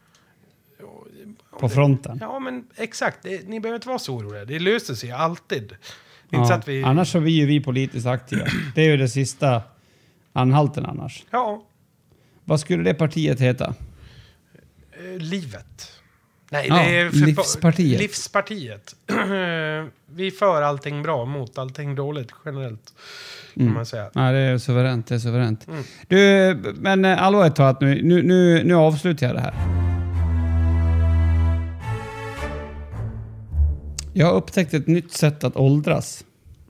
På fronten. Ja, men exakt. Det, ni behöver inte vara så oroliga. Det löser sig alltid. Det är Ja. inte så att vi... Annars så är vi ju vi politiskt aktiva. Det är ju det sista anhalten annars. Ja. Vad skulle det partiet heta? Eh, livet. Nej, Ja, det är för, livspartiet. Livspartiet. Vi för allting bra mot allting dåligt generellt. Kan Mm. man säga. Ja, det är suveränt. Det är suveränt. Mm. Du, men eh, allvarligt talat nu, nu, nu, nu avslutar jag det här. Jag har upptäckt ett nytt sätt att åldras.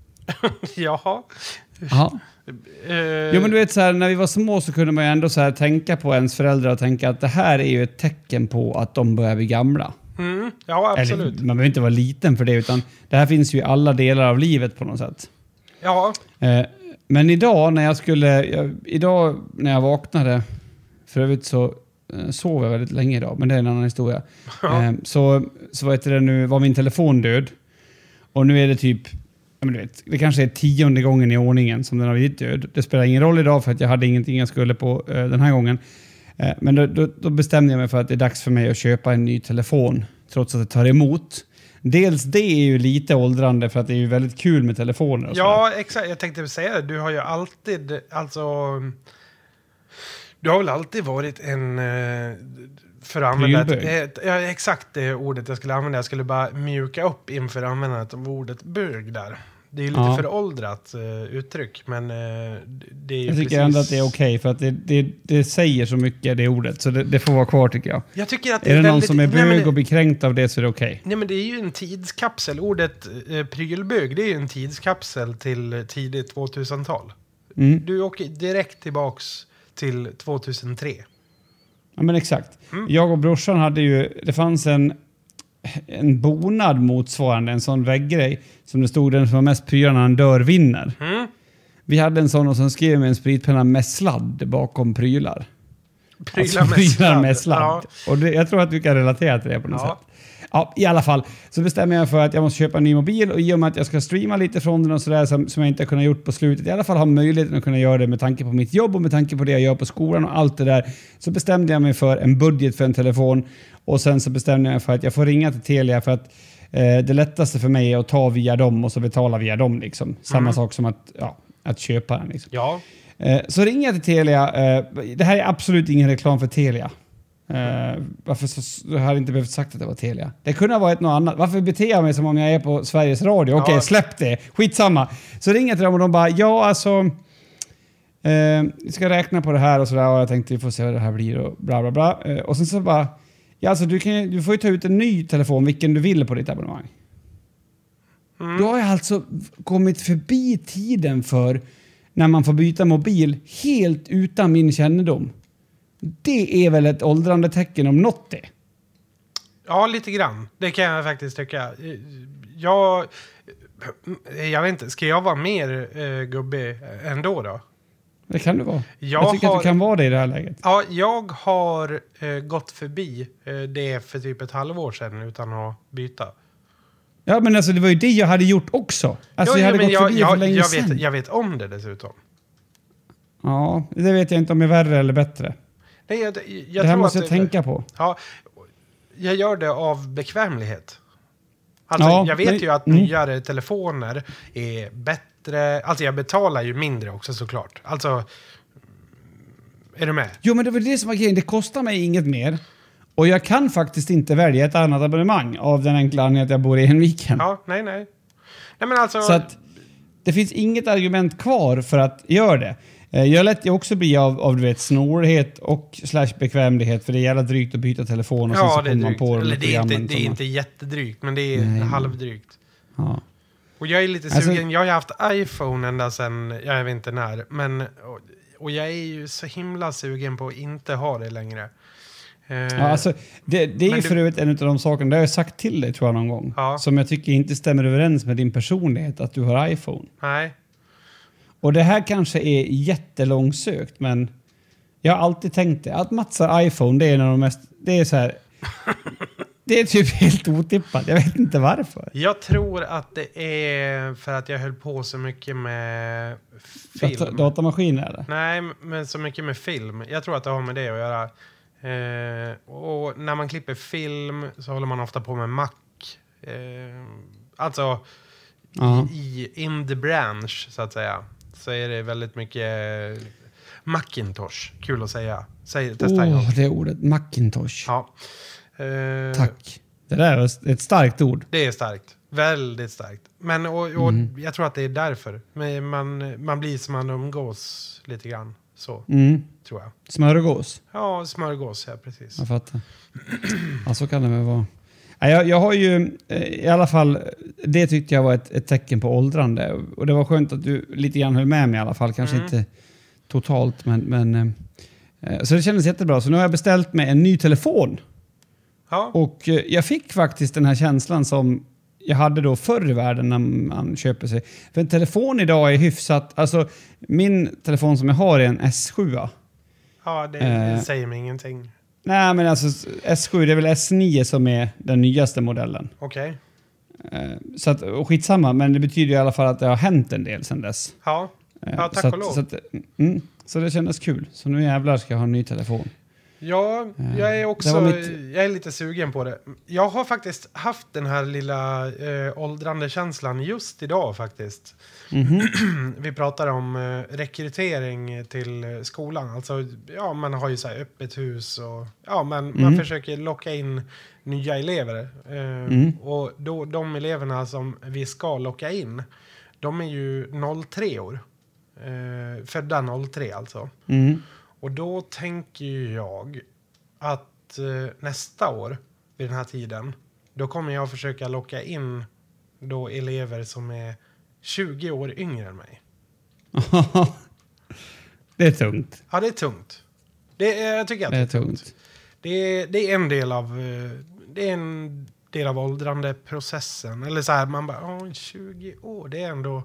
Jaha. Ja. Eh, Jo, men du vet så här, när vi var små så kunde man ju ändå så här tänka på ens föräldrar och tänka att det här är ju ett tecken på att de börjar bli gamla. mm, ja, absolut. Eller, man behöver inte vara liten för det, utan det här finns ju i alla delar av livet på något sätt. Ja. Eh, men idag när jag skulle, jag, idag när jag vaknade, för övrigt så eh, sov jag väldigt länge idag, men det är en annan historia. Ja. Eh, så så vad heter det nu, var min telefon död. Och nu är det typ, ja, men du vet, det kanske är tionde gången i ordningen som den har blivit död. Det spelar ingen roll idag för att jag hade ingenting jag skulle på eh, den här gången. Eh, men då, då, då bestämde jag mig för att det är dags för mig att köpa en ny telefon, trots att det tar emot. Dels det är ju lite åldrande för att det är ju väldigt kul med telefoner och Ja, exakt. Jag tänkte säga det. Du har ju alltid, alltså... Du har väl alltid varit en... eh, För att använda ett, ett, ja, exakt det ordet jag skulle använda. Jag skulle bara mjuka upp inför användandet av ordet bög där. Det är ju lite Ja. föråldrat uh, uttryck, men uh, det är ju Jag tycker precis... ändå att det är okej, för att det, det, det säger så mycket, det ordet. Så det, det får vara kvar tycker jag. Jag tycker att det Är det väldigt... någon som är Nej, men bög det- och blir kränkt av det så är det okej. Nej, men det är ju en tidskapsel. Ordet eh, prylbög, det är ju en tidskapsel till tidigt tvåtusental. Mm. Du åker direkt tillbaks till tvåtusentre. Ja, men exakt. Mm. Jag och brorsan hade ju, det fanns en, en bonad motsvarande, en sån vägggrej som det stod, den som var mest prylar när en dörr vinner. Mm. Vi hade en sån och sen skrev med en spritpenna med sladd bakom prylar. Prylar Alltså, med prylar sladd. med sladd. Ja. Och det, jag tror att du kan relatera till det på något Ja. sätt. Ja, i alla fall. Så bestämmer jag för att jag måste köpa en ny mobil, och i och med att jag ska streama lite från den och sådär som, som jag inte har kunnat gjort på slutet, i alla fall ha möjligheten att kunna göra det med tanke på mitt jobb och med tanke på det jag gör på skolan och allt det där, så bestämde jag mig för en budget för en telefon, och sen så bestämde jag mig för att jag får ringa till Telia för att eh, det lättaste för mig är att ta via dem och så betala via dem liksom. Samma Mm. sak som att, ja, att köpa den liksom. Ja. Eh, så ringer jag till Telia. Eh, det här är absolut ingen reklam för Telia. Eh, varför så, så har jag inte behövt sagt att det var Telia. Det kunde ha varit något annat. Varför beter jag mig som om jag är på Sveriges Radio? Okej, Ja. släpp det. Skitsamma. Så ringer jag till dem och de bara, ja alltså... Eh, vi ska räkna på det här och sådär, och jag tänkte vi får se vad det här blir och bla bla bla. Eh, och sen så bara, ja alltså du, kan, ju- du får ju ta ut en ny telefon, vilken du vill på ditt abonnemang. Mm. Då har jag alltså kommit förbi tiden för när man får byta mobil helt utan min kännedom. Det är väl ett åldrande tecken om något det. Ja, lite grann. Det kan jag faktiskt tycka. Jag, jag vet inte, ska jag vara mer uh, gubbig ändå då? Det kan det vara. Jag, Jag tycker har- att du kan vara det i det här läget. Ja, jag har eh, gått förbi eh, det för typ ett halvår sedan utan att byta. Ja, men alltså det var ju det jag hade gjort också. Alltså Jo, jag hade jo, men gått förbi jag, för jag, länge jag, sedan. vet, jag vet om det dessutom. Ja, det vet jag inte om är värre eller bättre. Nej, jag, jag det här tror måste att jag tänka på. Ja, jag gör det av bekvämlighet. Alltså, Ja, jag vet men- ju att mm. nyare telefoner är bättre. Alltså, jag betalar ju mindre också såklart. Alltså, är du med? Jo, men det var det som var grejen. Det kostar mig inget mer. Och jag kan faktiskt inte välja ett annat abonnemang av den enkla anledningen att jag bor i Enviken. Ja, nej, nej. Nej, men alltså... Så att det finns inget argument kvar för att göra det. Eh, Jag lät ju också bli av, av du vet, snårighet och slash bekvämlighet, för det är jävla drygt att byta telefon och sen ja, så det är kommer man drygt. på de Eller det är, inte, programmen det som är man- inte jättedrygt, men det är Nej, men- halvdrygt. Ja. Och jag är lite Alltså- sugen. Jag har ju haft iPhone ända sedan, jag vet inte när. Men, och, och jag är ju så himla sugen på att inte ha det längre. Eh, Ja, alltså, det, det är ju Men du- för övrigt en av de sakerna, det har jag sagt till dig tror jag någon gång, Ja. som jag tycker inte stämmer överens med din personlighet, att du har iPhone. Nej. Och det här kanske är jättelångsökt, men jag har alltid tänkt det. Att Mats har iPhone, det är en av de mest... Det är så här... det är typ helt otippat. Jag vet inte varför. Jag tror att det är för att jag höll på så mycket med film. Dat- datamaskiner eller? Nej, men så mycket med film. Jag tror att det har med det att göra. Eh, och när man klipper film så håller man ofta på med Mac. Eh, alltså Ja. i in the branch så att säga. Så är det väldigt mycket Macintosh. Kul att säga. Säg, testa en Åh, gång. det ordet. Macintosh. Ja. Eh, Tack. Det där är ett starkt ord. Det är starkt. Väldigt starkt. Men och, och Mm. jag tror att det är därför. Men man, man blir som man umgås lite grann. Så, Mm. tror jag. Smörgås. Ja, smörgås, ja, precis. Jag fattar. Ja, så kan det väl vara. Ja, Jag, jag har ju eh, i alla fall, det tyckte jag var ett, ett tecken på åldrande. Och det var skönt att du lite grann höll med mig i alla fall. Kanske Mm. inte totalt, men... men eh, så det kändes jättebra. Så nu har jag beställt mig en ny telefon. Ja, Och eh, jag fick faktiskt den här känslan som jag hade då förr i världen när man köper sig. För en telefon idag är hyfsat... Alltså, min telefon som jag har är en S sju. ja det, Eh. det säger mig ingenting. Nej, men alltså S sju, det är väl S nio som är den nyaste modellen. Okej. Eh, Så att, och skitsamma, men det betyder i alla fall att det har hänt en del sedan dess. Ja. Eh, Ja, tack så och att, lov. Så, att, mm, så det kändes kul. Så nu jävlar ska jag ha en ny telefon. Ja, jag är också det var mitt- jag är lite sugen på det. Jag har faktiskt haft den här lilla eh, åldrande känslan just idag faktiskt. Mhm. Vi pratar om eh, rekrytering till eh, skolan. Alltså, ja, man har ju så här öppet hus och ja, man, man Mm. försöker locka in nya elever. Eh, Mm. Och då, de eleverna som vi ska locka in, de är ju noll tre år. Eh, födda noll tre alltså. Mm. Och då tänker ju jag att eh, nästa år vid den här tiden, då kommer jag försöka locka in då elever som är tjugo år yngre än mig. Det är tungt. Ja, det är tungt. Det är, jag tycker att Det är tungt. Det är, det är en del av eh, det är en del av åldrande processen. Eller så här, man bara, åh, tjugo år, det är ändå...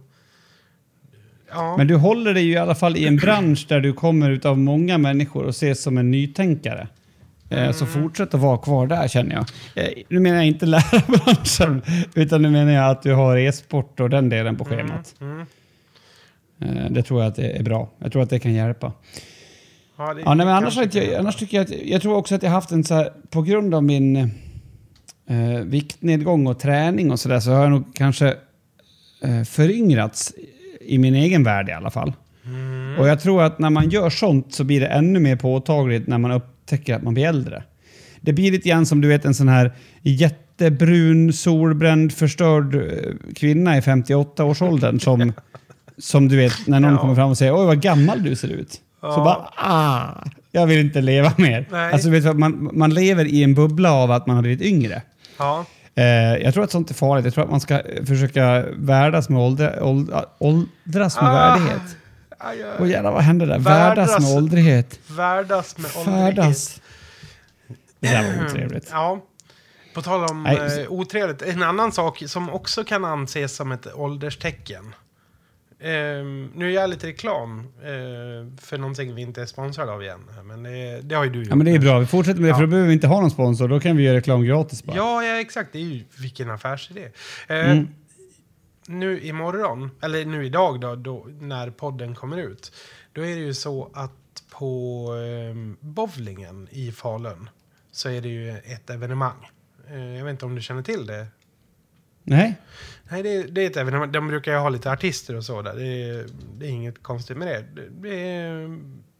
Ja, Men du håller dig ju i alla fall i en bransch där du kommer ut av många människor och ses som en nytänkare. Eh, Så fortsätt att vara kvar där, känner jag. Eh, Nu menar jag inte lärarbranschen, utan nu menar jag att du har e-sport och den delen på schemat. mm. Eh, Det tror jag att det är bra. Jag tror att det kan hjälpa. Ja, det Ja, nej, men annars, kanske har inte kan jag, hjälpa. annars tycker jag att jag tror också att jag haft en så här, på grund av min eh, viktnedgång och träning och sådär, så har jag nog kanske eh, föryngrats i min egen värld i alla fall. Mm. Och jag tror att när man gör sånt så blir det ännu mer påtagligt när man upptäcker att man blir äldre. Det blir lite grann som du vet en sån här jättebrun, solbränd, förstörd eh, kvinna i femtioåtta-årsåldern som, som du vet när någon Ja. kommer fram och säger oj vad gammal du ser ut. Ja. Så bara ah, jag vill inte leva mer. Nej. Alltså vet du, man, man lever i en bubbla av att man har blivit yngre. Ja. Eh, jag tror att sånt är farligt. Jag tror att man ska försöka värdas med åldra, åldra, åldras med Ah. värdighet. Aj, aj. Och jävlar vad hände där? Värdas, Värdas- med åldrighet. Värdas med åldrighet. Färdas. Det där var otrevligt. Ja. På tal om Nej, eh, så- otrevligt. En annan sak som också kan anses som ett ålderstecken. Ehm, nu gör jag lite reklam eh, för någonting vi inte är sponsrade av igen. Men det, det har ju du gjort. Ja, men det är bra. Vi fortsätter med det, Ja. för då behöver vi inte ha någon sponsor. Då kan vi göra reklam gratis bara. Ja, ja, exakt. Det är ju vilken affärsidé. Eh, Mm. Nu imorgon, eller nu idag då, då, när podden kommer ut. Då är det ju så att på eh, bowlingen i Falun så är det ju ett evenemang. Eh, jag vet inte om du känner till det. Nej? Nej, det är, det är ett evenemang. De brukar ju ha lite artister och så där. Det är, det är inget konstigt med det. Det, det är... eh,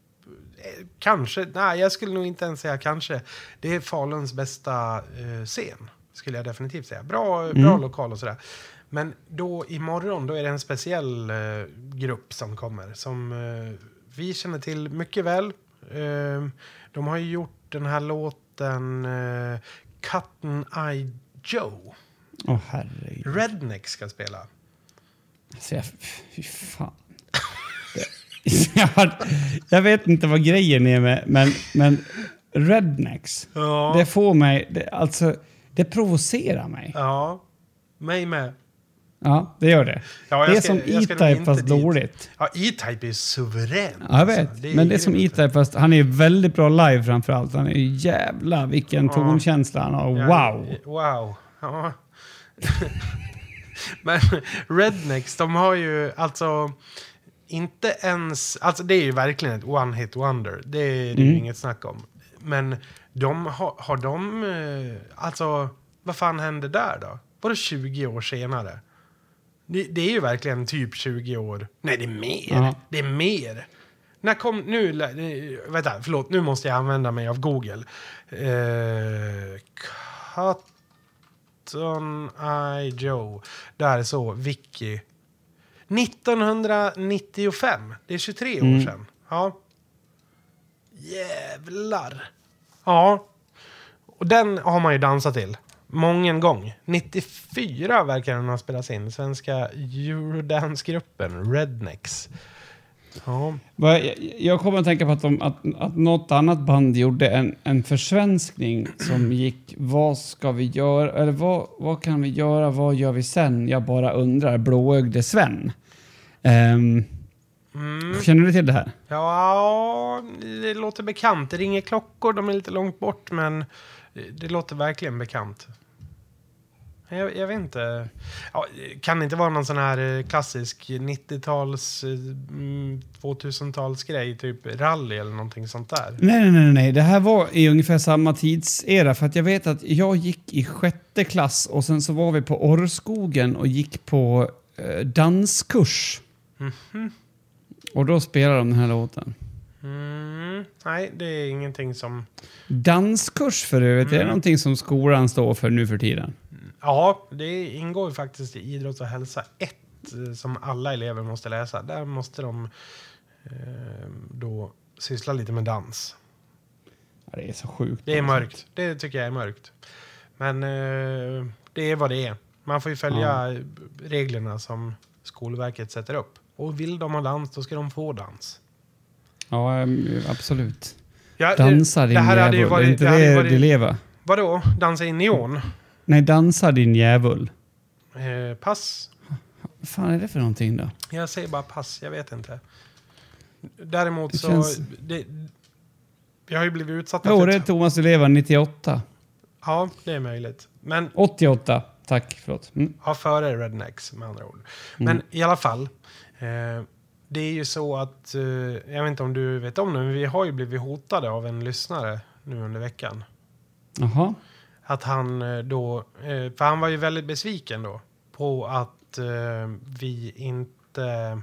Kanske, nej jag skulle nog inte ens säga kanske. Det är Faluns bästa eh, scen, skulle jag definitivt säga. Bra, bra Mm. lokal och sådär. Men då imorgon, då är det en speciell eh, grupp som kommer. Som eh, vi känner till mycket väl. Eh, de har ju gjort den här låten eh, Cotton Eye Joe. Åh herregud. Redneck ska spela. Alltså, jag, fy fan. Det- jag, jag vet inte vad grejen är med, men, men rednecks. Ja. Det får mig, det, alltså, det provocerar mig. Ja, mig med. Ja, det gör det. Ja, jag det är ska- som jag ska nog E-Type inte fast dit. dåligt. Ja, E-Type är suverän. Ja, jag vet. Alltså, det är men det är som grymt. E-Type fast han är väldigt bra live framförallt. Han är ju jävla vilken Ja. tonkänsla han har. Ja, Wow! Wow. Ja. Men Rednecks, de har ju alltså inte ens... Alltså det är ju verkligen ett one hit wonder. Det är det ju Mm. inget snack om. Men de har, har de... eh, Alltså, vad fan hände där då? Bara tjugo år senare. Det, det är ju verkligen typ tjugo år. Nej, det är mer. Ja. Det är mer. När kom... Nu... eh, Vänta, förlåt. Nu måste jag använda mig av Google. Eh, Cotton Eye Joe. Där är så. Wiki. nittonhundranittiofem. Det är tjugotre år Mm. sedan. Ja. Jävlar. Ja. Och den har man ju dansat till. Mången gång. nittiofyra verkar den ha spelats in. Svenska Eurodance-gruppen. Rednecks. Ja. Va, Jag, jag kommer att tänka på att, de, att, att något annat band gjorde en, en försvenskning som gick, vad ska vi göra, eller vad, vad kan vi göra, vad gör vi sen? Jag bara undrar, blåögde Sven. Um, Mm. Känner du till det här? Ja, det låter bekant. Det ringer klockor, de är lite långt bort, men det låter verkligen bekant. Jag, jag vet inte. Ja, kan det inte vara någon sån här klassisk nittio-tals, mm, tvåtusen-talsgrej, typ rally eller någonting sånt där? Nej, nej, nej, nej. Det här var i ungefär samma tidsera. För att jag vet att jag gick i sjätte klass och sen så var vi på Orrskogen och gick på eh, danskurs. Mm-hmm. Och då spelade de den här låten. Mm, nej, det är ingenting som... Danskurs för övrigt, Mm. är det någonting som skolan står för nu för tiden? Ja, det ingår ju faktiskt i idrott och hälsa ett som alla elever måste läsa. Där måste de eh, då syssla lite med dans. Ja, det är så sjukt. Det är mörkt. Det tycker jag är mörkt. Men eh, det är vad det är. Man får ju följa ja. reglerna som Skolverket sätter upp. Och vill de ha dans, då ska de få dans. Ja, absolut. Ja, dansa din det här hade ju djävul. varit, är inte det det, hade det varit, du lever? Vadå? Dansa i neon? Nej, dansa din djävul. Eh, pass. Vad fan är det för någonting då? Jag säger bara pass, jag vet inte. Däremot det så... Känns... Det, vi har ju blivit utsatta Jo, för... det är Thomas Di Leva, nittioåtta. Ja, det är möjligt. Men... åttioåtta, tack, förlåt. Mm. Ja, före Rednecks med andra ord. Mm. Men i alla fall... Eh, det är ju så att... Eh, jag vet inte om du vet om det, men vi har ju blivit hotade av en lyssnare nu under veckan. Jaha. Att han eh, då... Eh, för han var ju väldigt besviken då. På att eh, vi inte...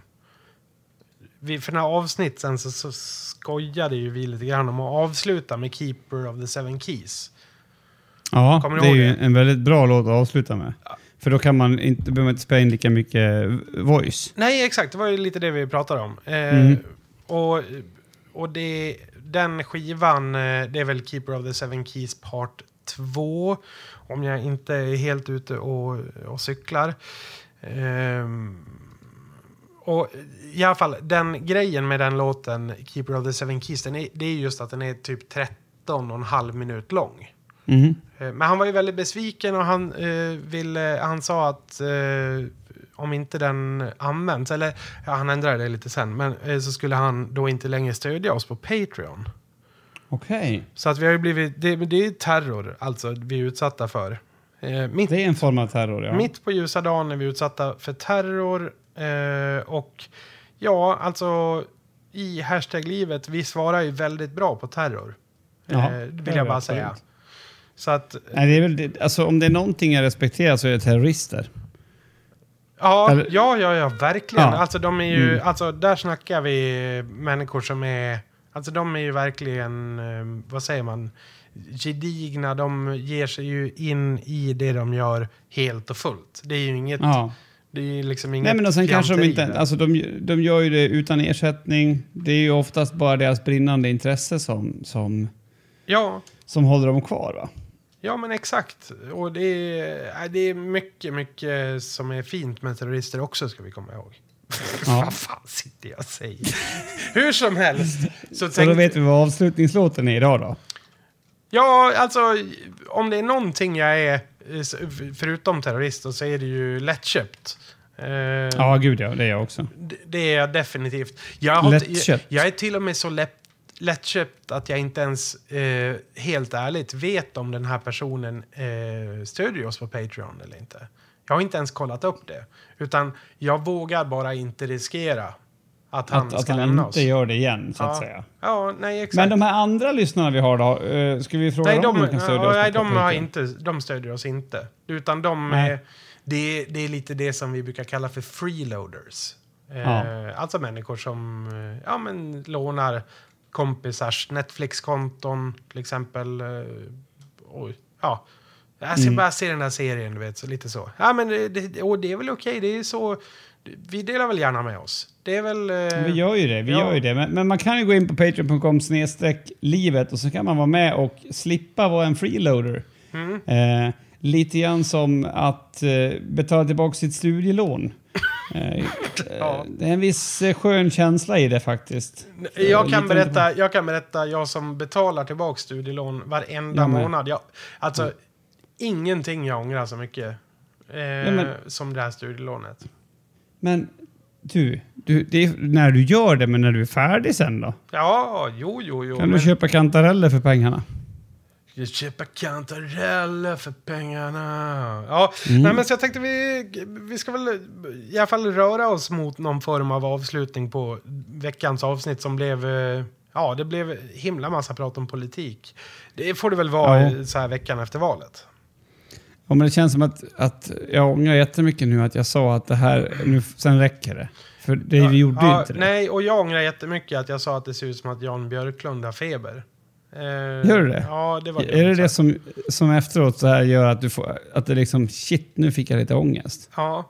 Vi, för några avsnitt sen så, så skojade ju vi lite grann om att avsluta med Keeper of the Seven Keys. Ja, Kommer det är ju det? en väldigt bra låt att avsluta med. Ja. För då kan man inte, behöver man inte spela in lika mycket voice. Nej, exakt. Det var ju lite det vi pratade om. Eh, mm. Och, och det, den skivan, det är väl Keeper of the Seven Keys part två. Om jag inte är helt ute och, och cyklar. Eh, och i alla fall, den grejen med den låten Keeper of the Seven Keys, den är, det är just att den är typ tretton och en halv minut lång. Mm. Men han var ju väldigt besviken och han, eh, ville, han sa att eh, om inte den används, eller ja, han ändrade det lite sen, men eh, så skulle han då inte längre stödja oss på Patreon. Okej. Okay. Så att vi har ju blivit, det, det är terror alltså vi är utsatta för. Eh, mitt, det är en form av terror, ja. Mitt på ljusa dagen är vi utsatta för terror eh, och ja, alltså i hashtag-livet, vi svarar ju väldigt bra på terror. Ja, eh, vill jag bara absolut. säga. Så att, Nej, det är väl det, alltså, om det är någonting jag respekterar så är det terrorister. Ja, Eller, ja, ja, ja, verkligen. Ja. Alltså de är ju, Mm. alltså där snackar vi människor som är, alltså de är ju verkligen, eh, vad säger man, gedigna. De ger sig ju in i det de gör helt och fullt. Det är ju inget, ja. det är ju liksom inget. Nej, men och sen kanske de inte, där. alltså de, de gör ju det utan ersättning. Det är ju oftast bara deras brinnande intresse som, som, Ja. som håller dem kvar, va? Ja, men exakt. Och det är, det är mycket, mycket som är fint med terrorister också, ska vi komma ihåg. Ja. Vad fan sitter jag och säger? Hur som helst. Så, Så tänk... då vet vi vad avslutningslåten är idag då. Ja, alltså om det är någonting jag är, förutom terrorist, så är det ju lättköpt. Uh, ja, gud ja, det är jag också. Det, det är jag definitivt. Jag, har, jag, jag är till och med så lätt, lättköpt att jag inte ens eh, helt ärligt vet om den här personen eh, stödjer oss på Patreon eller inte. Jag har inte ens kollat upp det. Utan jag vågar bara inte riskera att han att, ska att han lämna inte oss. gör det igen, så ja. att säga. Ja, nej, exakt. Men de här andra lyssnarna vi har då, uh, ska vi fråga nej, dem de, om de kan stödja ja, oss nej, på de, Patreon? har inte, de stödjer oss inte. Utan de är, det, det är lite det som vi brukar kalla för freeloaders. Eh, Ja. Alltså människor som eh, ja, men lånar kompisars Netflix-konton till exempel. Eh, oj, ja. Jag ska Mm. bara se den här serien, du vet, så lite så. Ja, men det, det, och det är väl okej, det är så... Vi delar väl gärna med oss. Det är väl... Eh, Vi gör ju det, vi ja. gör ju det. Men, men man kan ju gå in på patreon punkt com snedstreck livet och så kan man vara med och slippa vara en freeloader. Mm. Eh, lite grann som att eh, betala tillbaka sitt studielån. Eh, Ja. Det är en viss eh, skön känsla i det faktiskt. Jag kan, Lite- berätta, jag kan berätta, jag som betalar tillbaka studielån varenda Jag med. månad. Jag, alltså, ingenting jag ångrar så mycket eh, men- som det här studielånet. Men du, du det är när du gör det, men när du är färdig sen då? Ja, jo, jo, jo. Kan men du köpa kantareller för pengarna? jag köper kantareller för pengarna. Ja, Mm. nej, men så jag tänkte vi, vi ska väl i alla fall röra oss mot någon form av avslutning på veckans avsnitt som blev... eh, Ja, det blev himla massa prat om politik. Det får det väl vara Ja. så här veckan efter valet. Ja, men det känns som att, att jag ångrar jättemycket nu att jag sa att det här, nu, sen räcker det. För det vi gjorde Ja, inte det. nej, och jag ångrar jättemycket att jag sa att det ser ut som att Jan Björklund har feber. Eh, Gör du det? Ja, det var Är det dumt det sagt. som, som efteråt så här gör att du får, att det liksom, shit, nu fick jag lite ångest? Ja,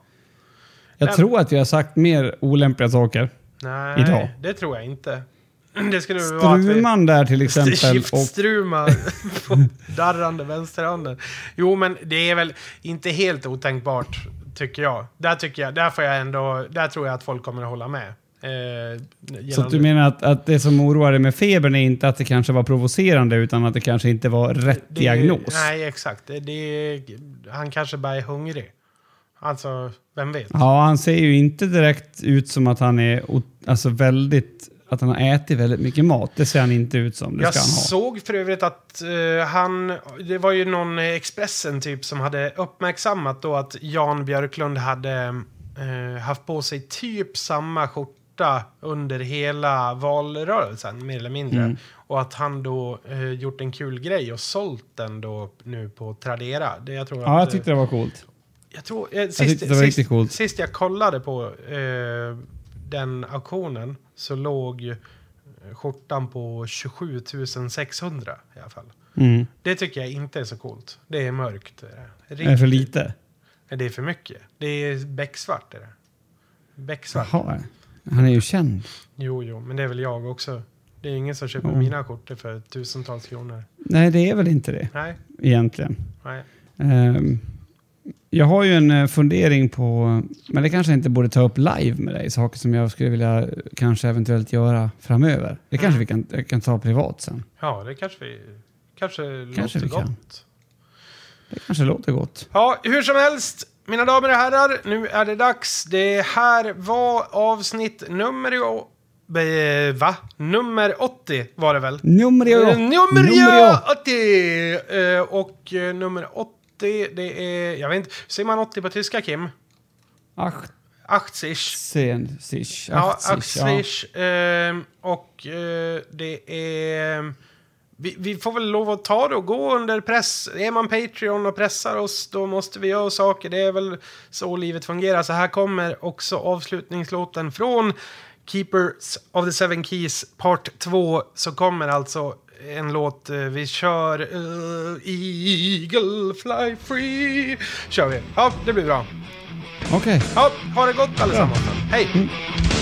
Jag Men- tror att jag har sagt mer olämpliga saker. nej, Idag. det tror jag inte. Det skulle väl vara att vi... Struman där till exempel. Och, Skiftstruma på darrande vänsterhanden. Jo, men det är väl inte helt otänkbart, tycker jag. Där tycker jag, där får jag ändå, där tror jag att folk kommer att hålla med. Eh, så att du menar att, att det som oroar dig med febern är inte att det kanske var provocerande utan att det kanske inte var rätt det, diagnos? Nej, exakt. Det, det, han kanske bara är hungrig. Alltså, vem vet? Ja, han ser ju inte direkt ut som att han är o- alltså väldigt, att han har ätit väldigt mycket mat. Det ser han inte ut som. Det Jag ska han ha. såg för övrigt att eh, han, det var ju någon Expressen typ som hade uppmärksammat då att Jan Björklund hade eh, haft på sig typ samma skjorta under hela valrörelsen, mer eller mindre. Mm. Och att han då eh, gjort en kul grej och sålt den då nu på Tradera. Det, jag tror Ja, att, jag tyckte det var coolt. Jag tror, eh, sist, tyckte det var sist, riktigt coolt. Sist jag kollade på eh, den auktionen så låg eh, skjortan på tjugosju tusen sexhundra i alla fall. Mm. Det tycker jag inte är så coolt. Det är mörkt. Det är, Är det för lite? det är för mycket. Det är becksvart. Är det. Becksvart. Jaha, han är ju känd. Jo, jo, men det är väl jag också. Det är ingen som köper Mm. mina skjortor för tusentals kronor. Nej, det är väl inte det Nej, egentligen. nej. Ehm, jag har ju en eh, fundering på, men det kanske inte borde ta upp live med dig, saker som jag skulle vilja eh, kanske eventuellt göra framöver. Det kanske vi kan, jag kan ta privat sen. Ja, det kanske vi... Kanske, Kanske låter vi kan. gott. Det kanske låter gott. Ja, hur som helst, mina damer och herrar, nu är det dags. Det här var avsnitt nummer... o- eh, Va? Nummer åttio var det väl? Nummer Eh, Nummer Nummer åttio! Eh, Och eh, nummer åttio, det är... Jag vet inte, säger man åttio på tyska, Kim? achtzig. Sen, sich, Ja, achtzig, ja. achtzig. Eh, och eh, det är... Vi, vi får väl lov att ta det och gå under press. Är man Patreon och pressar oss, då måste vi göra saker. Det är väl så livet fungerar. Så här kommer också avslutningslåten från Keepers of the Seven Keys part två. Så kommer alltså en låt. eh, Vi kör uh, Eagle Fly Free. Kör vi. Ja, det blir bra. Okej. Ja, ha det gott allesammans. Hej! Mm.